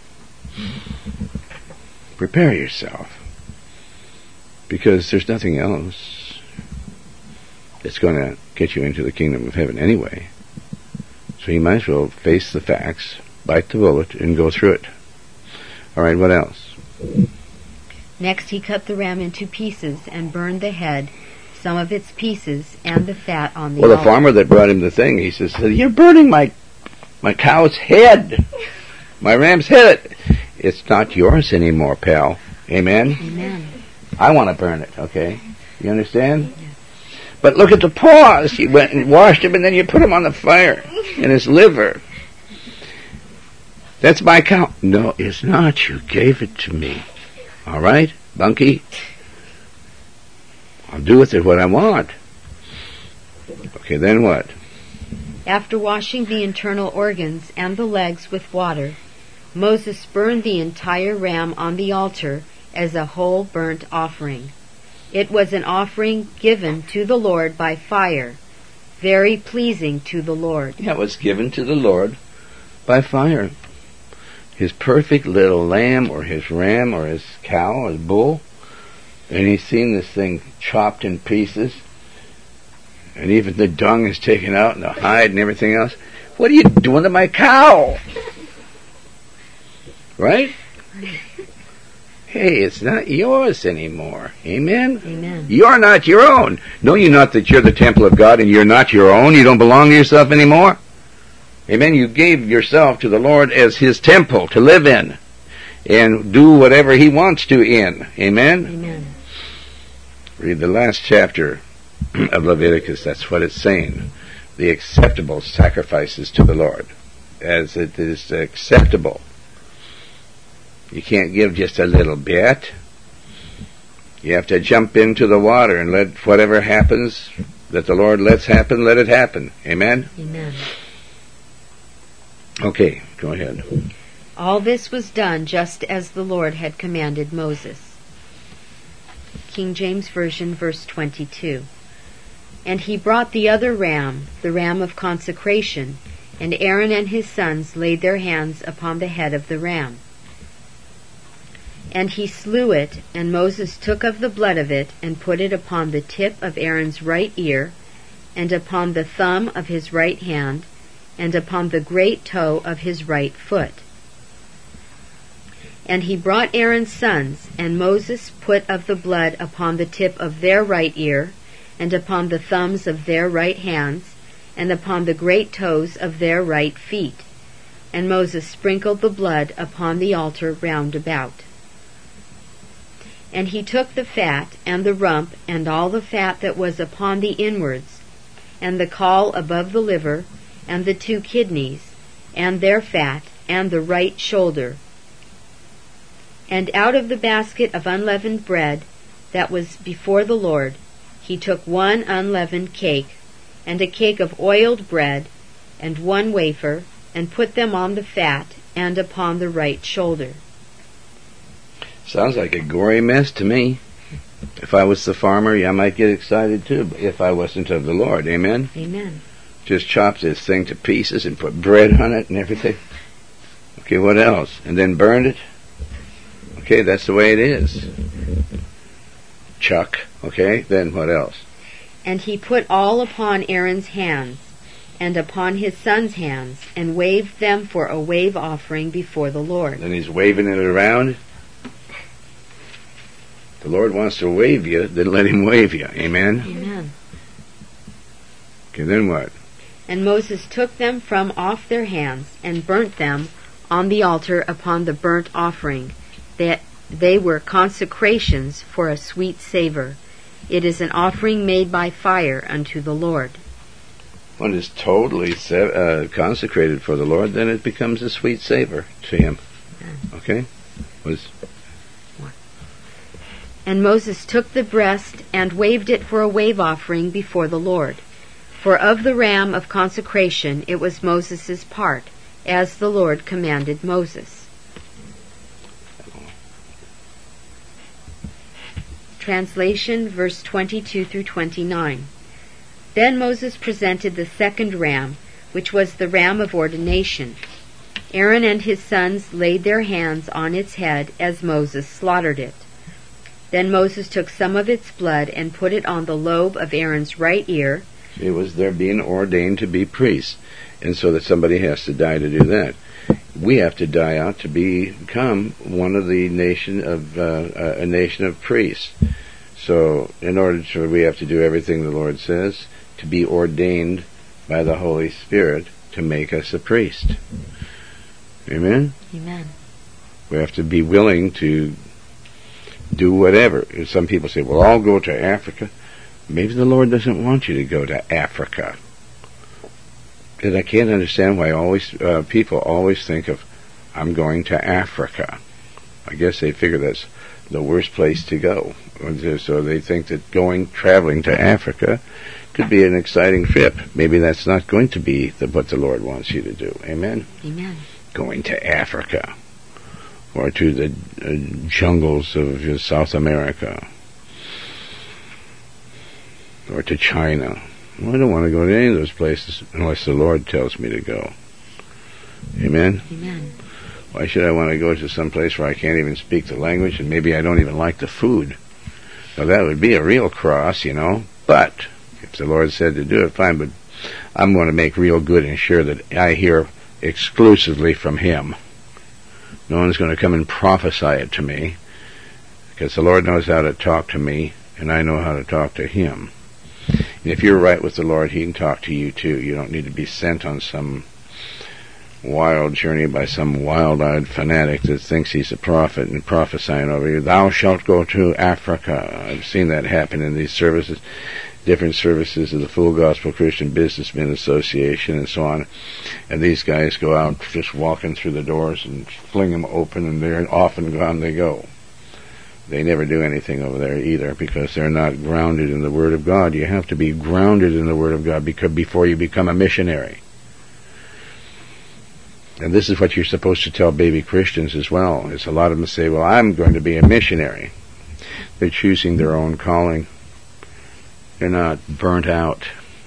S1: Prepare yourself. Because there's nothing else that's going to get you into the kingdom of heaven anyway. So you might as well face the facts, bite the bullet, and go through it. All right, what else?
S2: Next he cut the ram into pieces and burned the head, some of its pieces, and the fat on the
S1: Well, the
S2: altar.
S1: farmer that brought him the thing, he says, "You're burning my my cow's head, my ram's head." It's not yours anymore, pal. Amen?
S2: Amen.
S1: I want to burn it, okay? You understand? Yes. But look at the paws. You went and washed him, and then you put him on the fire in his liver. That's my cow. No, it's not. You gave it to me. All right, Bunky? I'll do with it what I want. Okay, then what?
S2: After washing the internal organs and the legs with water, Moses burned the entire ram on the altar as a whole burnt offering. It was an offering given to the Lord by fire, very pleasing to the Lord.
S1: Yeah, it was given to the Lord by fire. His perfect little lamb or his ram or his cow or his bull, and he's seen this thing chopped in pieces, and even the dung is taken out and the hide and everything else. What are you doing to my cow? Right? Hey, it's not yours anymore. Amen?
S2: Amen.
S1: You're not your own. Know you not that you're the temple of God and you're not your own? You don't belong to yourself anymore? Amen? You gave yourself to the Lord as His temple to live in and do whatever He wants to in. Amen?
S2: Amen.
S1: Read the last chapter of Leviticus. That's what it's saying. The acceptable sacrifices to the Lord. As it is acceptable. You can't give just a little bit. You have to jump into the water and let whatever happens that the Lord lets happen, let it happen. Amen?
S2: Amen.
S1: Okay, go ahead.
S2: All this was done just as the Lord had commanded Moses. King James Version, verse twenty-two. And he brought the other ram, the ram of consecration, and Aaron and his sons laid their hands upon the head of the ram. And he slew it, and Moses took of the blood of it, and put it upon the tip of Aaron's right ear, and upon the thumb of his right hand, and upon the great toe of his right foot. And he brought Aaron's sons, and Moses put of the blood upon the tip of their right ear, and upon the thumbs of their right hands, and upon the great toes of their right feet. And Moses sprinkled the blood upon the altar round about. And he took the fat, and the rump, and all the fat that was upon the inwards, and the caul above the liver, and the two kidneys, and their fat, and the right shoulder. And out of the basket of unleavened bread that was before the Lord, he took one unleavened cake, and a cake of oiled bread, and one wafer, and put them on the fat, and upon the right shoulder.
S1: Sounds like a gory mess to me. If I was the farmer, I might get excited too, if I wasn't of the Lord. Amen?
S2: Amen.
S1: Just chopped this thing to pieces and put bread on it and everything. Okay, what else? And then burned it? Okay, that's the way it is. Chuck. Okay, then what else?
S2: And he put all upon Aaron's hands, and upon his sons' hands, and waved them for a wave offering before the Lord.
S1: Then he's waving it around. The Lord wants to wave you, then let Him wave you. Amen?
S2: Amen.
S1: Okay, then what?
S2: And Moses took them from off their hands, and burnt them on the altar upon the burnt offering, that they were consecrations for a sweet savor. It is an offering made by fire unto the Lord.
S1: When it's totally uh, consecrated for the Lord, then it becomes a sweet savor to Him. Okay? Was
S2: And Moses took the breast and waved it for a wave offering before the Lord. For of the ram of consecration it was Moses' part, as the Lord commanded Moses. Translation, verse twenty-two through twenty-nine. Then Moses presented the second ram, which was the ram of ordination. Aaron and his sons laid their hands on its head as Moses slaughtered it. Then Moses took some of its blood and put it on the lobe of Aaron's right ear.
S1: It was their being ordained to be priests, and so that somebody has to die to do that. We have to die out to become one of the nation of uh, a nation of priests. So, in order to, we have to do everything the Lord says to be ordained by the Holy Spirit to make us a priest. Amen?
S2: Amen.
S1: We have to be willing to do whatever. Some people say, well, I'll go to Africa. Maybe the Lord doesn't want you to go to Africa. Because I can't understand why always uh, people always think of, I'm going to Africa. I guess they figure that's the worst place to go. So they think that going, traveling to Africa could be an exciting trip. Maybe that's not going to be the, what the Lord wants you to do. Amen?
S2: Amen.
S1: Going to Africa. Or to the uh, jungles of South America. Or to China. Well, I don't want to go to any of those places unless the Lord tells me to go. Amen?
S2: Amen.
S1: Why should I want to go to some place where I can't even speak the language and maybe I don't even like the food? Now that would be a real cross, you know. But if the Lord said to do it, fine. But I'm going to make real good and sure that I hear exclusively from him. No one's going to come and prophesy it to me, because the Lord knows how to talk to me, and I know how to talk to him. And if you're right with the Lord, he can talk to you too. You don't need to be sent on some wild journey by some wild-eyed fanatic that thinks he's a prophet and prophesying over you. Thou shalt go to Africa. I've seen that happen in these services, different services of the Full Gospel Christian Businessmen Association and so on. And these guys go out just walking through the doors and fling them open, and they're off and gone they go. They never do anything over there either, because they're not grounded in the Word of God. You have to be grounded in the Word of God because before you become a missionary. And this is what you're supposed to tell baby Christians as well. Is a lot of them say, well, I'm going to be a missionary. They're choosing their own calling. They're not burnt out.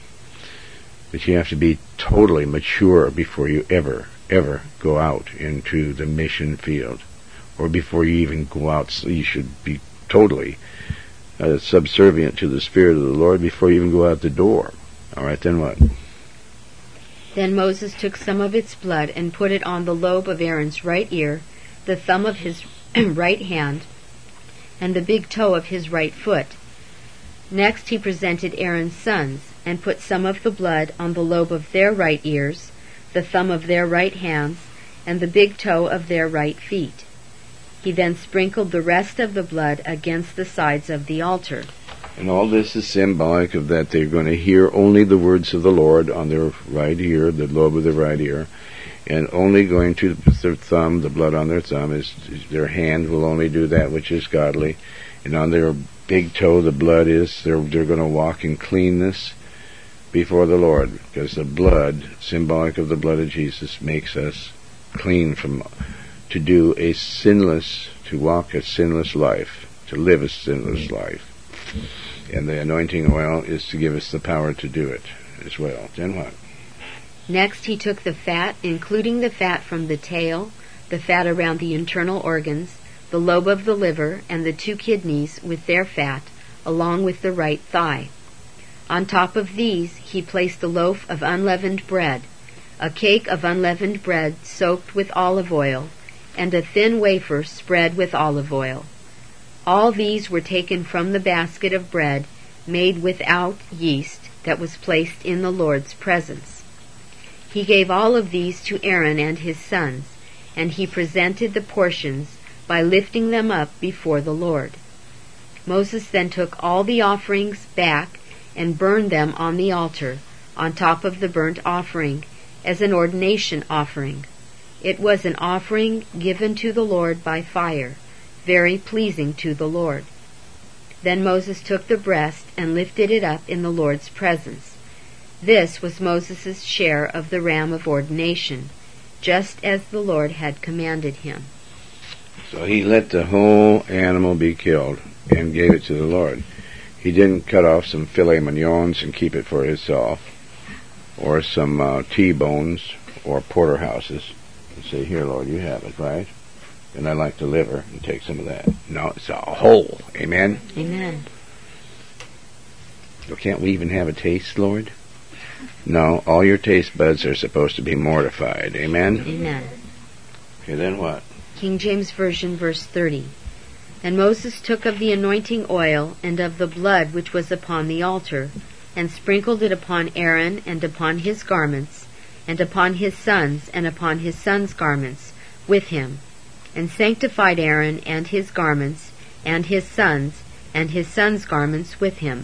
S1: But you have to be totally mature before you ever, ever go out into the mission field. Or before you even go out, so you should be totally uh, subservient to the Spirit of the Lord before you even go out the door. All right, then what?
S2: Then Moses took some of its blood and put it on the lobe of Aaron's right ear, the thumb of his right hand, and the big toe of his right foot. Next he presented Aaron's sons, and put some of the blood on the lobe of their right ears, the thumb of their right hands, and the big toe of their right feet. He then sprinkled the rest of the blood against the sides of the altar.
S1: And all this is symbolic of that they're going to hear only the words of the Lord on their right ear, the lobe of the right ear, and only going to their thumb, the blood on their thumb, is their hand will only do that which is godly, and on their big toe the blood is, they're, they're going to walk in cleanness before the Lord, because the blood, symbolic of the blood of Jesus, makes us clean from, to do a sinless, to walk a sinless life, to live a sinless life. And the anointing oil is to give us the power to do it as well. Then what?
S2: Next he took the fat, including the fat from the tail, the fat around the internal organs, the lobe of the liver, and the two kidneys with their fat, along with the right thigh. On top of these he placed a loaf of unleavened bread, a cake of unleavened bread soaked with olive oil, and a thin wafer spread with olive oil. All these were taken from the basket of bread made without yeast that was placed in the Lord's presence. He gave all of these to Aaron and his sons, and he presented the portions by lifting them up before the Lord. Moses then took all the offerings back and burned them on the altar, on top of the burnt offering, as an ordination offering. It was an offering given to the Lord by fire, very pleasing to the Lord. Then Moses took the breast and lifted it up in the Lord's presence. This was Moses' share of the ram of ordination, just as the Lord had commanded him.
S1: So he let the whole animal be killed and gave it to the Lord. He didn't cut off some filet mignons and keep it for himself, or some uh, T-bones or porterhouses, and say, here, Lord, you have it, right? And I like the liver, and take some of that. No, it's a whole. Amen?
S2: Amen.
S1: So can't we even have a taste, Lord? No, all your taste buds are supposed to be mortified. Amen?
S2: Amen.
S1: Okay, then what?
S2: King James Version, verse thirty. And Moses took of the anointing oil and of the blood which was upon the altar, and sprinkled it upon Aaron and upon his garments, and upon his sons and upon his sons' garments with him, and sanctified Aaron and his garments, and his sons, and his sons' garments with him.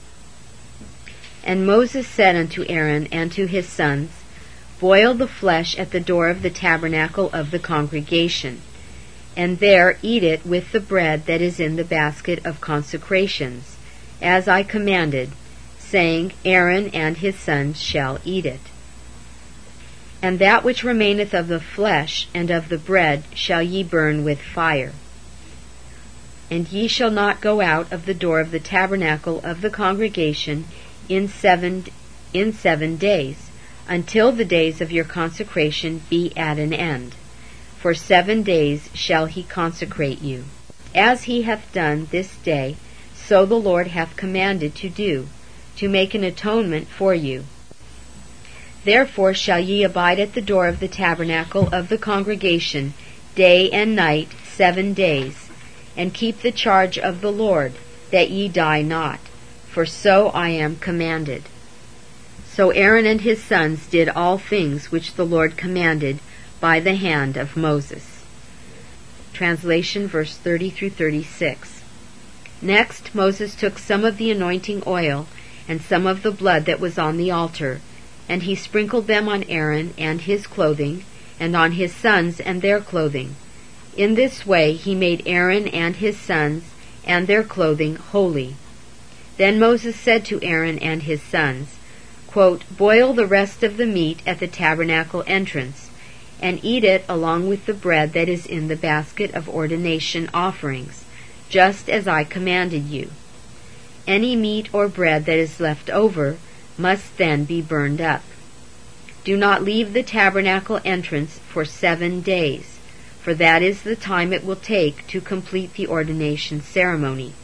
S2: And Moses said unto Aaron and to his sons, Boil the flesh at the door of the tabernacle of the congregation, and there eat it with the bread that is in the basket of consecrations, as I commanded, saying, Aaron and his sons shall eat it. And that which remaineth of the flesh and of the bread shall ye burn with fire. And ye shall not go out of the door of the tabernacle of the congregation in seven in seven days, until the days of your consecration be at an end. For seven days shall he consecrate you. As he hath done this day, so the Lord hath commanded to do, to make an atonement for you. Therefore shall ye abide at the door of the tabernacle of the congregation day and night seven days, and keep the charge of the Lord, that ye die not, for so I am commanded. So Aaron and his sons did all things which the Lord commanded by the hand of Moses. Translation verse thirty through thirty-six. Next Moses took some of the anointing oil and some of the blood that was on the altar, and he sprinkled them on Aaron and his clothing, and on his sons and their clothing. In this way he made Aaron and his sons and their clothing holy. Then Moses said to Aaron and his sons, quote, Boil the rest of the meat at the tabernacle entrance, and eat it along with the bread that is in the basket of ordination offerings, just as I commanded you. Any meat or bread that is left over must then be burned up. Do not leave the tabernacle entrance for seven days, for that is the time it will take to complete the ordination ceremony.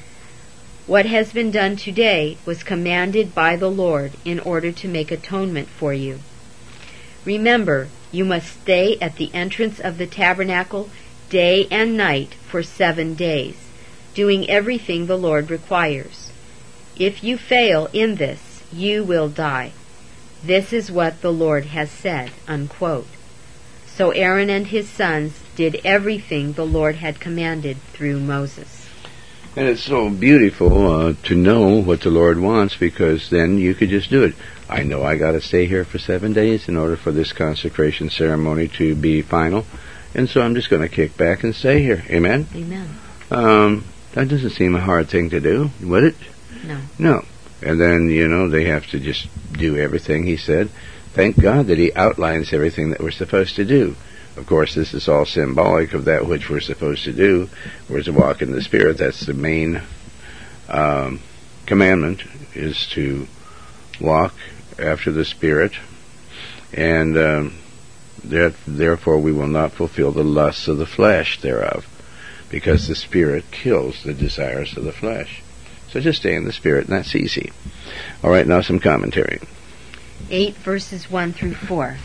S2: What has been done today was commanded by the Lord in order to make atonement for you. Remember, you must stay at the entrance of the tabernacle day and night for seven days, doing everything the Lord requires. If you fail in this, you will die. This is what the Lord has said, unquote. So Aaron and his sons did everything the Lord had commanded through Moses.
S1: And it's so beautiful uh, to know what the Lord wants, because then you could just do it. I know I got to stay here for seven days in order for this consecration ceremony to be final, and so I'm just going to kick back and stay here. Amen?
S2: Amen.
S1: Um, that doesn't seem a hard thing to do, would it?
S2: No.
S1: No. And then, you know, they have to just do everything he said. Thank God that he outlines everything that we're supposed to do. Of course, this is all symbolic of that which we're supposed to do. We're to walk in the Spirit. That's the main um, commandment, is to walk after the Spirit. And um, that, therefore we will not fulfill the lusts of the flesh thereof, because the Spirit kills the desires of the flesh. So just stay in the Spirit, and that's easy. All right, now some commentary.
S2: eight verses one through four.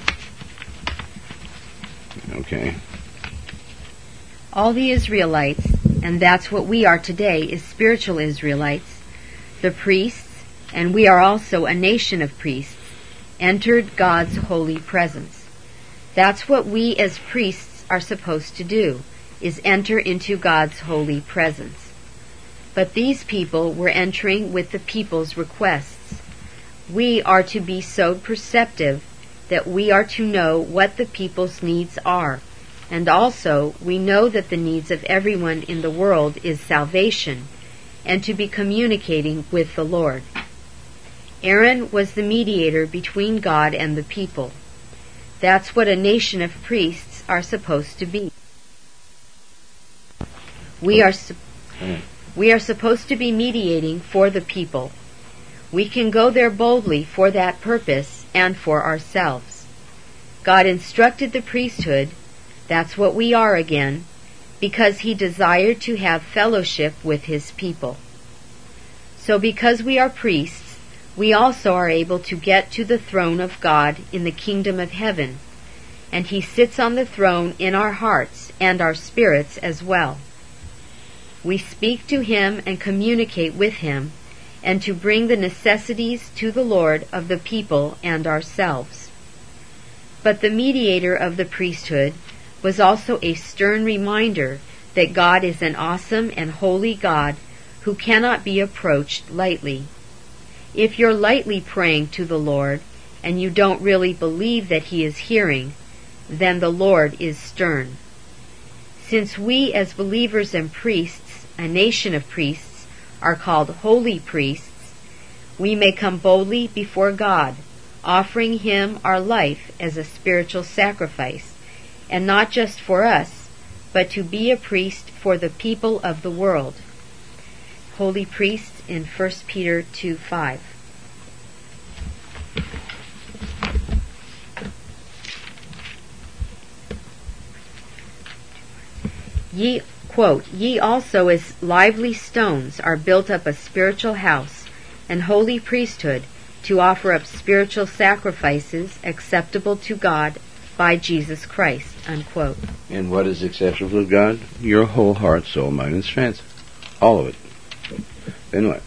S1: Okay.
S2: All the Israelites, and that's what we are today, is spiritual Israelites, the priests, and we are also a nation of priests, entered God's holy presence. That's what we as priests are supposed to do, is enter into God's holy presence. But these people were entering with the people's requests. We are to be so perceptive that we are to know what the people's needs are, and also we know that the needs of everyone in the world is salvation, and to be communicating with the Lord. Aaron was the mediator between God and the people. That's what a nation of priests are supposed to be. We are su- we are supposed to be mediating for the people. We can go there boldly for that purpose and for ourselves. God instructed the priesthood, that's what we are again, because he desired to have fellowship with his people. So because we are priests, we also are able to get to the throne of God in the kingdom of heaven, and he sits on the throne in our hearts and our spirits as well. We speak to him and communicate with him, and to bring the necessities to the Lord of the people and ourselves. But the mediator of the priesthood was also a stern reminder that God is an awesome and holy God who cannot be approached lightly. If you're lightly praying to the Lord and you don't really believe that he is hearing, then the Lord is stern. Since we as believers and priests, a nation of priests, are called holy priests, we may come boldly before God, offering him our life as a spiritual sacrifice, and not just for us, but to be a priest for the people of the world. Holy priests in First Peter two five. Ye, quote, ye also as lively stones are built up a spiritual house, an holy priesthood, to offer up spiritual sacrifices acceptable to God by Jesus Christ, unquote.
S1: And what is acceptable to God? Your whole heart, soul, mind, and strength. All of it. Then what?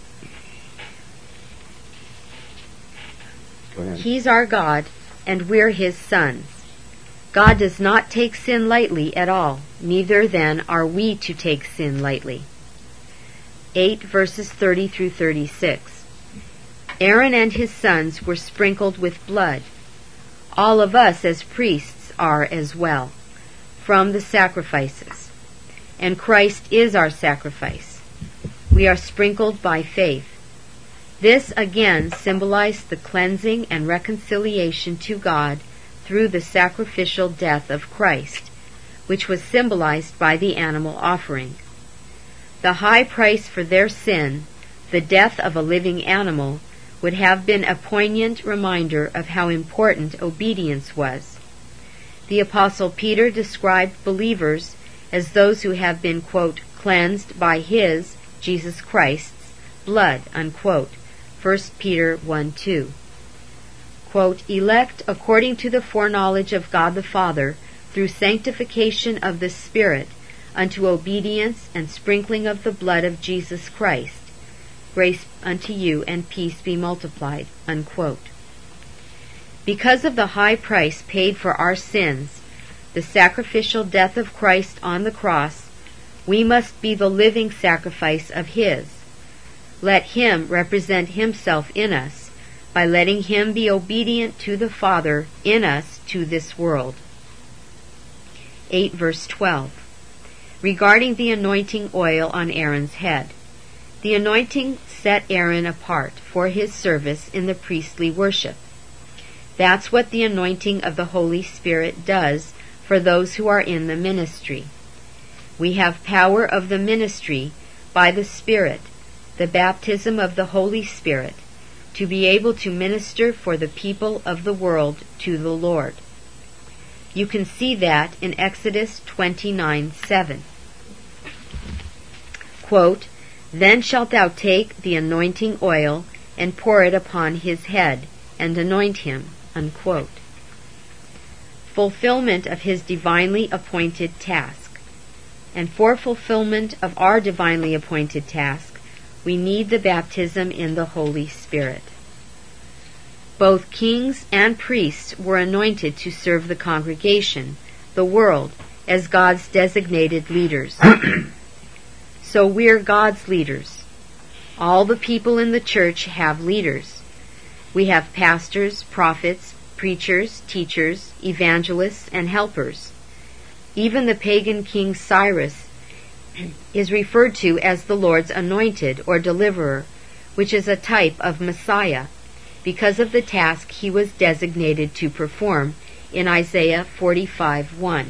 S1: Go ahead.
S2: He's our God, and we're His sons. God does not take sin lightly at all, neither then are we to take sin lightly. eight verses thirty through thirty-six. Aaron and his sons were sprinkled with blood. All of us as priests are as well, from the sacrifices. And Christ is our sacrifice. We are sprinkled by faith. This again symbolized the cleansing and reconciliation to God through the sacrificial death of Christ, which was symbolized by the animal offering. The high price for their sin, the death of a living animal, would have been a poignant reminder of how important obedience was. The Apostle Peter described believers as those who have been, quote, cleansed by His, Jesus Christ's, blood, unquote. First Peter one two. Quote, elect according to the foreknowledge of God the Father, through sanctification of the Spirit, unto obedience and sprinkling of the blood of Jesus Christ. Grace unto you and peace be multiplied, unquote. Because of the high price paid for our sins, the sacrificial death of Christ on the cross, we must be the living sacrifice of His. Let Him represent Himself in us, by letting Him be obedient to the Father in us to this world. eight verse twelve. Regarding the anointing oil on Aaron's head. The anointing set Aaron apart for his service in the priestly worship. That's what the anointing of the Holy Spirit does for those who are in the ministry. We have power of the ministry by the Spirit, the baptism of the Holy Spirit, to be able to minister for the people of the world to the Lord. You can see that in Exodus twenty-nine seven. Quote, then shalt thou take the anointing oil and pour it upon his head, and anoint him, unquote. Fulfillment of his divinely appointed task. And for fulfillment of our divinely appointed task, we need the baptism in the Holy Spirit. Both kings and priests were anointed to serve the congregation, the world, as God's designated leaders. So we're God's leaders. All the people in the church have leaders. We have pastors, prophets, preachers, teachers, evangelists, and helpers. Even the pagan king Cyrus is referred to as the Lord's anointed or deliverer, which is a type of Messiah, because of the task he was designated to perform in Isaiah forty-five one.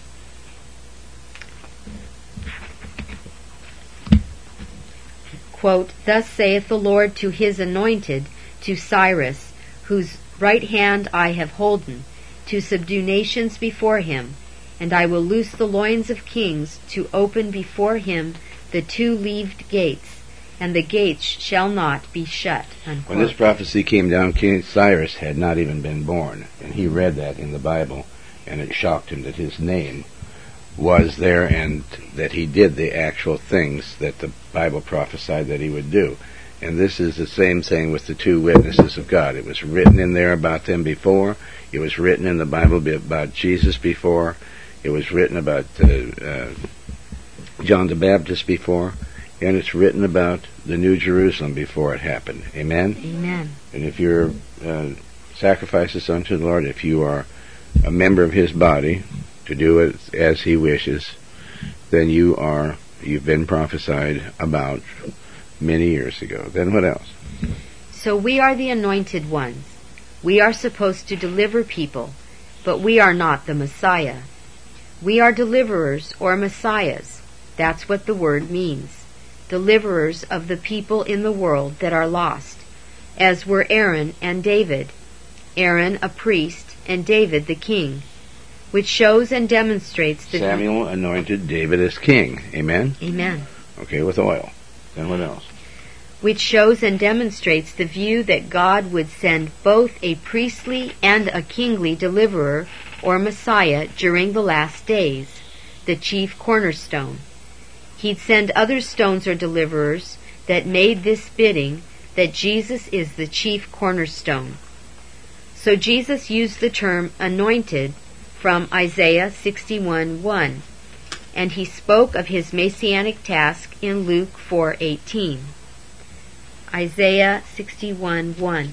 S2: Quote, thus saith the Lord to his anointed, to Cyrus, whose right hand I have holden, to subdue nations before him, and I will loose the loins of kings, to open before him the two-leaved gates, and the gates shall not be shut. Unquote.
S1: When this prophecy came down, King Cyrus had not even been born, and he read that in the Bible, and it shocked him that his name was there and that he did the actual things that the Bible prophesied that he would do. And this is the same thing with the two witnesses of God. It was written in there about them before. It was written in the Bible about Jesus before. It was written about uh, uh, John the Baptist before. And it's written about the New Jerusalem before it happened. Amen?
S2: Amen.
S1: And if you're uh, sacrifices unto the Lord, if you are a member of His body, to do it as He wishes, then you are, you've been prophesied about many years ago. Then what else?
S2: So we are the anointed ones. We are supposed to deliver people, but we are not the Messiah. We are deliverers or Messiahs. That's what the word means. Deliverers of the people in the world that are lost, as were Aaron and David. Aaron a priest and David the king, which shows and demonstrates that
S1: Samuel anointed David as king. Amen?
S2: Amen.
S1: Okay, with oil. Then what else?
S2: which shows and demonstrates the view that God would send both a priestly and a kingly deliverer or Messiah during the last days, the chief cornerstone. He'd send other stones or deliverers that made this bidding that Jesus is the chief cornerstone. So Jesus used the term anointed from Isaiah sixty-one one, and he spoke of his messianic task in Luke four eighteen. Isaiah sixty-one one.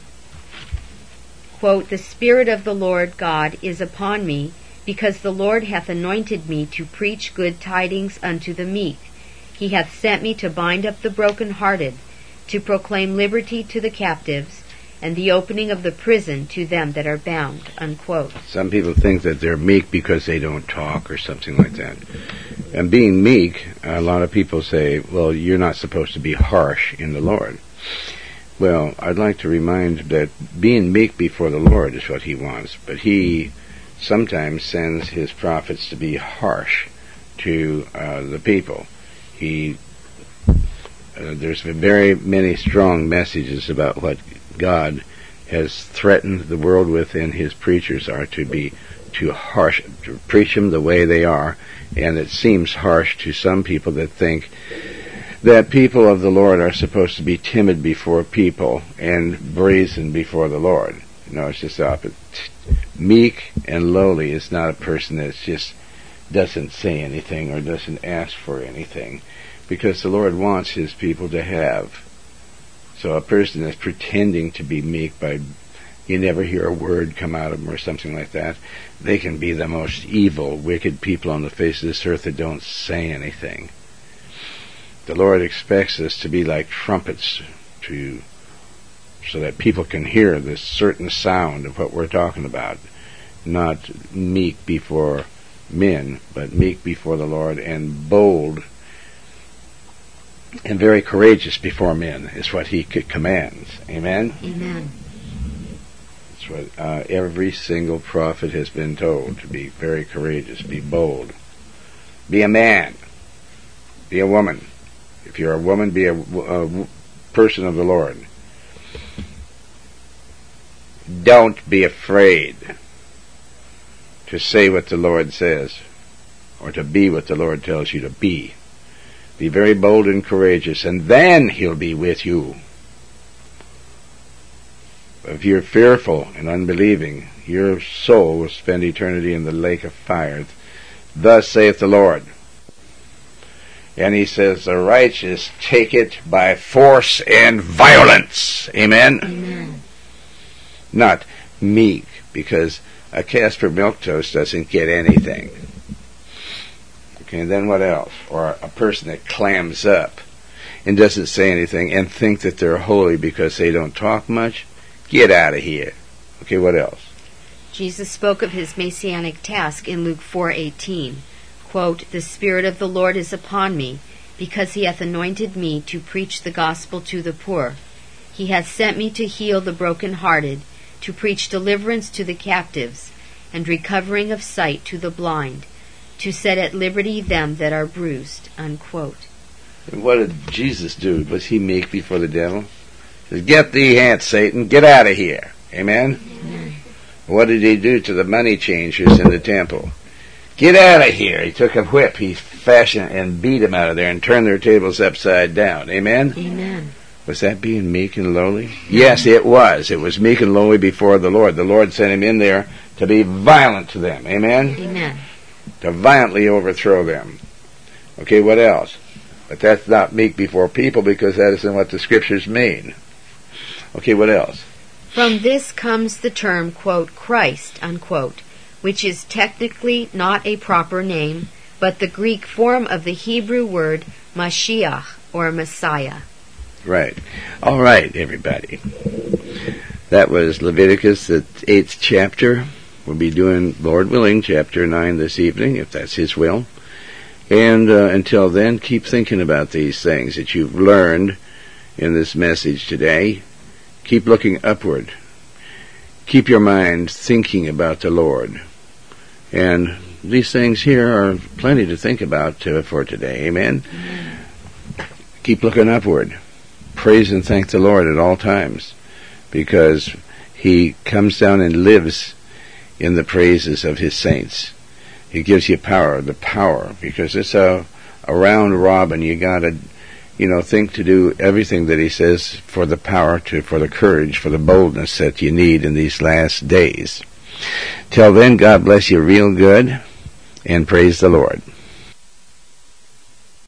S2: Quote, "The Spirit of the Lord God is upon me, because the Lord hath anointed me to preach good tidings unto the meek. He hath sent me to bind up the brokenhearted, to proclaim liberty to the captives, and the opening of the prison to them that are bound." Unquote.
S1: Some people think that they're meek because they don't talk or something like that. And being meek, a lot of people say, well, you're not supposed to be harsh in the Lord. Well, I'd like to remind that being meek before the Lord is what he wants, but he sometimes sends his prophets to be harsh to uh, the people. He uh, there's very many strong messages about what God has threatened the world with, and his preachers are to be too harsh, to preach them the way they are, and it seems harsh to some people that think that people of the Lord are supposed to be timid before people and brazen before the Lord. No, it's just the opposite. Meek and lowly is not a person that just doesn't say anything or doesn't ask for anything, because the Lord wants his people to have. So a person that's pretending to be meek by you never hear a word come out of them or something like that, they can be the most evil, wicked people on the face of this earth that don't say anything. The Lord expects us to be like trumpets, to so that people can hear this certain sound of what we're talking about. Not meek before men, but meek before the Lord, and bold and very courageous before men is what he commands. Amen?
S2: Amen.
S1: That's what uh, every single prophet has been told, to be very courageous, be bold. Be a man. Be a woman. If you're a woman, be a, a person of the Lord. Don't be afraid to say what the Lord says, or to be what the Lord tells you to be. Be very bold and courageous, and then he'll be with you. If you're fearful and unbelieving, your soul will spend eternity in the lake of fire. Thus saith the Lord. And he says, the righteous take it by force and violence. Amen?
S2: Amen.
S1: Not meek, because a Casper milk toast doesn't get anything. Okay, and then what else? Or a person that clams up and doesn't say anything and think that they're holy because they don't talk much. Get out of here. Okay, what else?
S2: Jesus spoke of his messianic task in Luke four eighteen. Quote, "The Spirit of the Lord is upon me, because he hath anointed me to preach the gospel to the poor. He hath sent me to heal the brokenhearted, to preach deliverance to the captives, and recovering of sight to the blind, to set at liberty them that are bruised." Unquote.
S1: And what did Jesus do? Was he meek before the devil? He says, "Get thee hence, Satan, get out of here." Amen?
S2: Amen.
S1: What did he do to the money changers in the temple? Get out of here. He took a whip, he fashioned and beat them out of there and turned their tables upside down. Amen?
S2: Amen.
S1: Was that being meek and lowly? Yes, it was. It was meek and lowly before the Lord. The Lord sent him in there to be violent to them. Amen?
S2: Amen.
S1: To violently overthrow them. Okay, what else? But that's not meek before people, because that isn't what the scriptures mean. Okay, what else?
S2: From this comes the term, quote, Christ, unquote, which is technically not a proper name, but the Greek form of the Hebrew word Mashiach, or Messiah.
S1: Right. All right, everybody. That was Leviticus, the eighth chapter. We'll be doing, Lord willing, chapter nine this evening, if that's his will. And uh, until then, keep thinking about these things that you've learned in this message today. Keep looking upward. Keep your mind thinking about the Lord. And these things here are plenty to think about uh, for today. Amen?
S2: Amen.
S1: Keep looking upward. praise and thank the Lord at all times, because He comes down and lives in the praises of His saints. He gives you power, the power, because it's a, a round robin. You gotta, you know, think to do everything that He says for the power, to for the courage, for the boldness that you need in these last days. Till then, God bless you real good, and praise the Lord.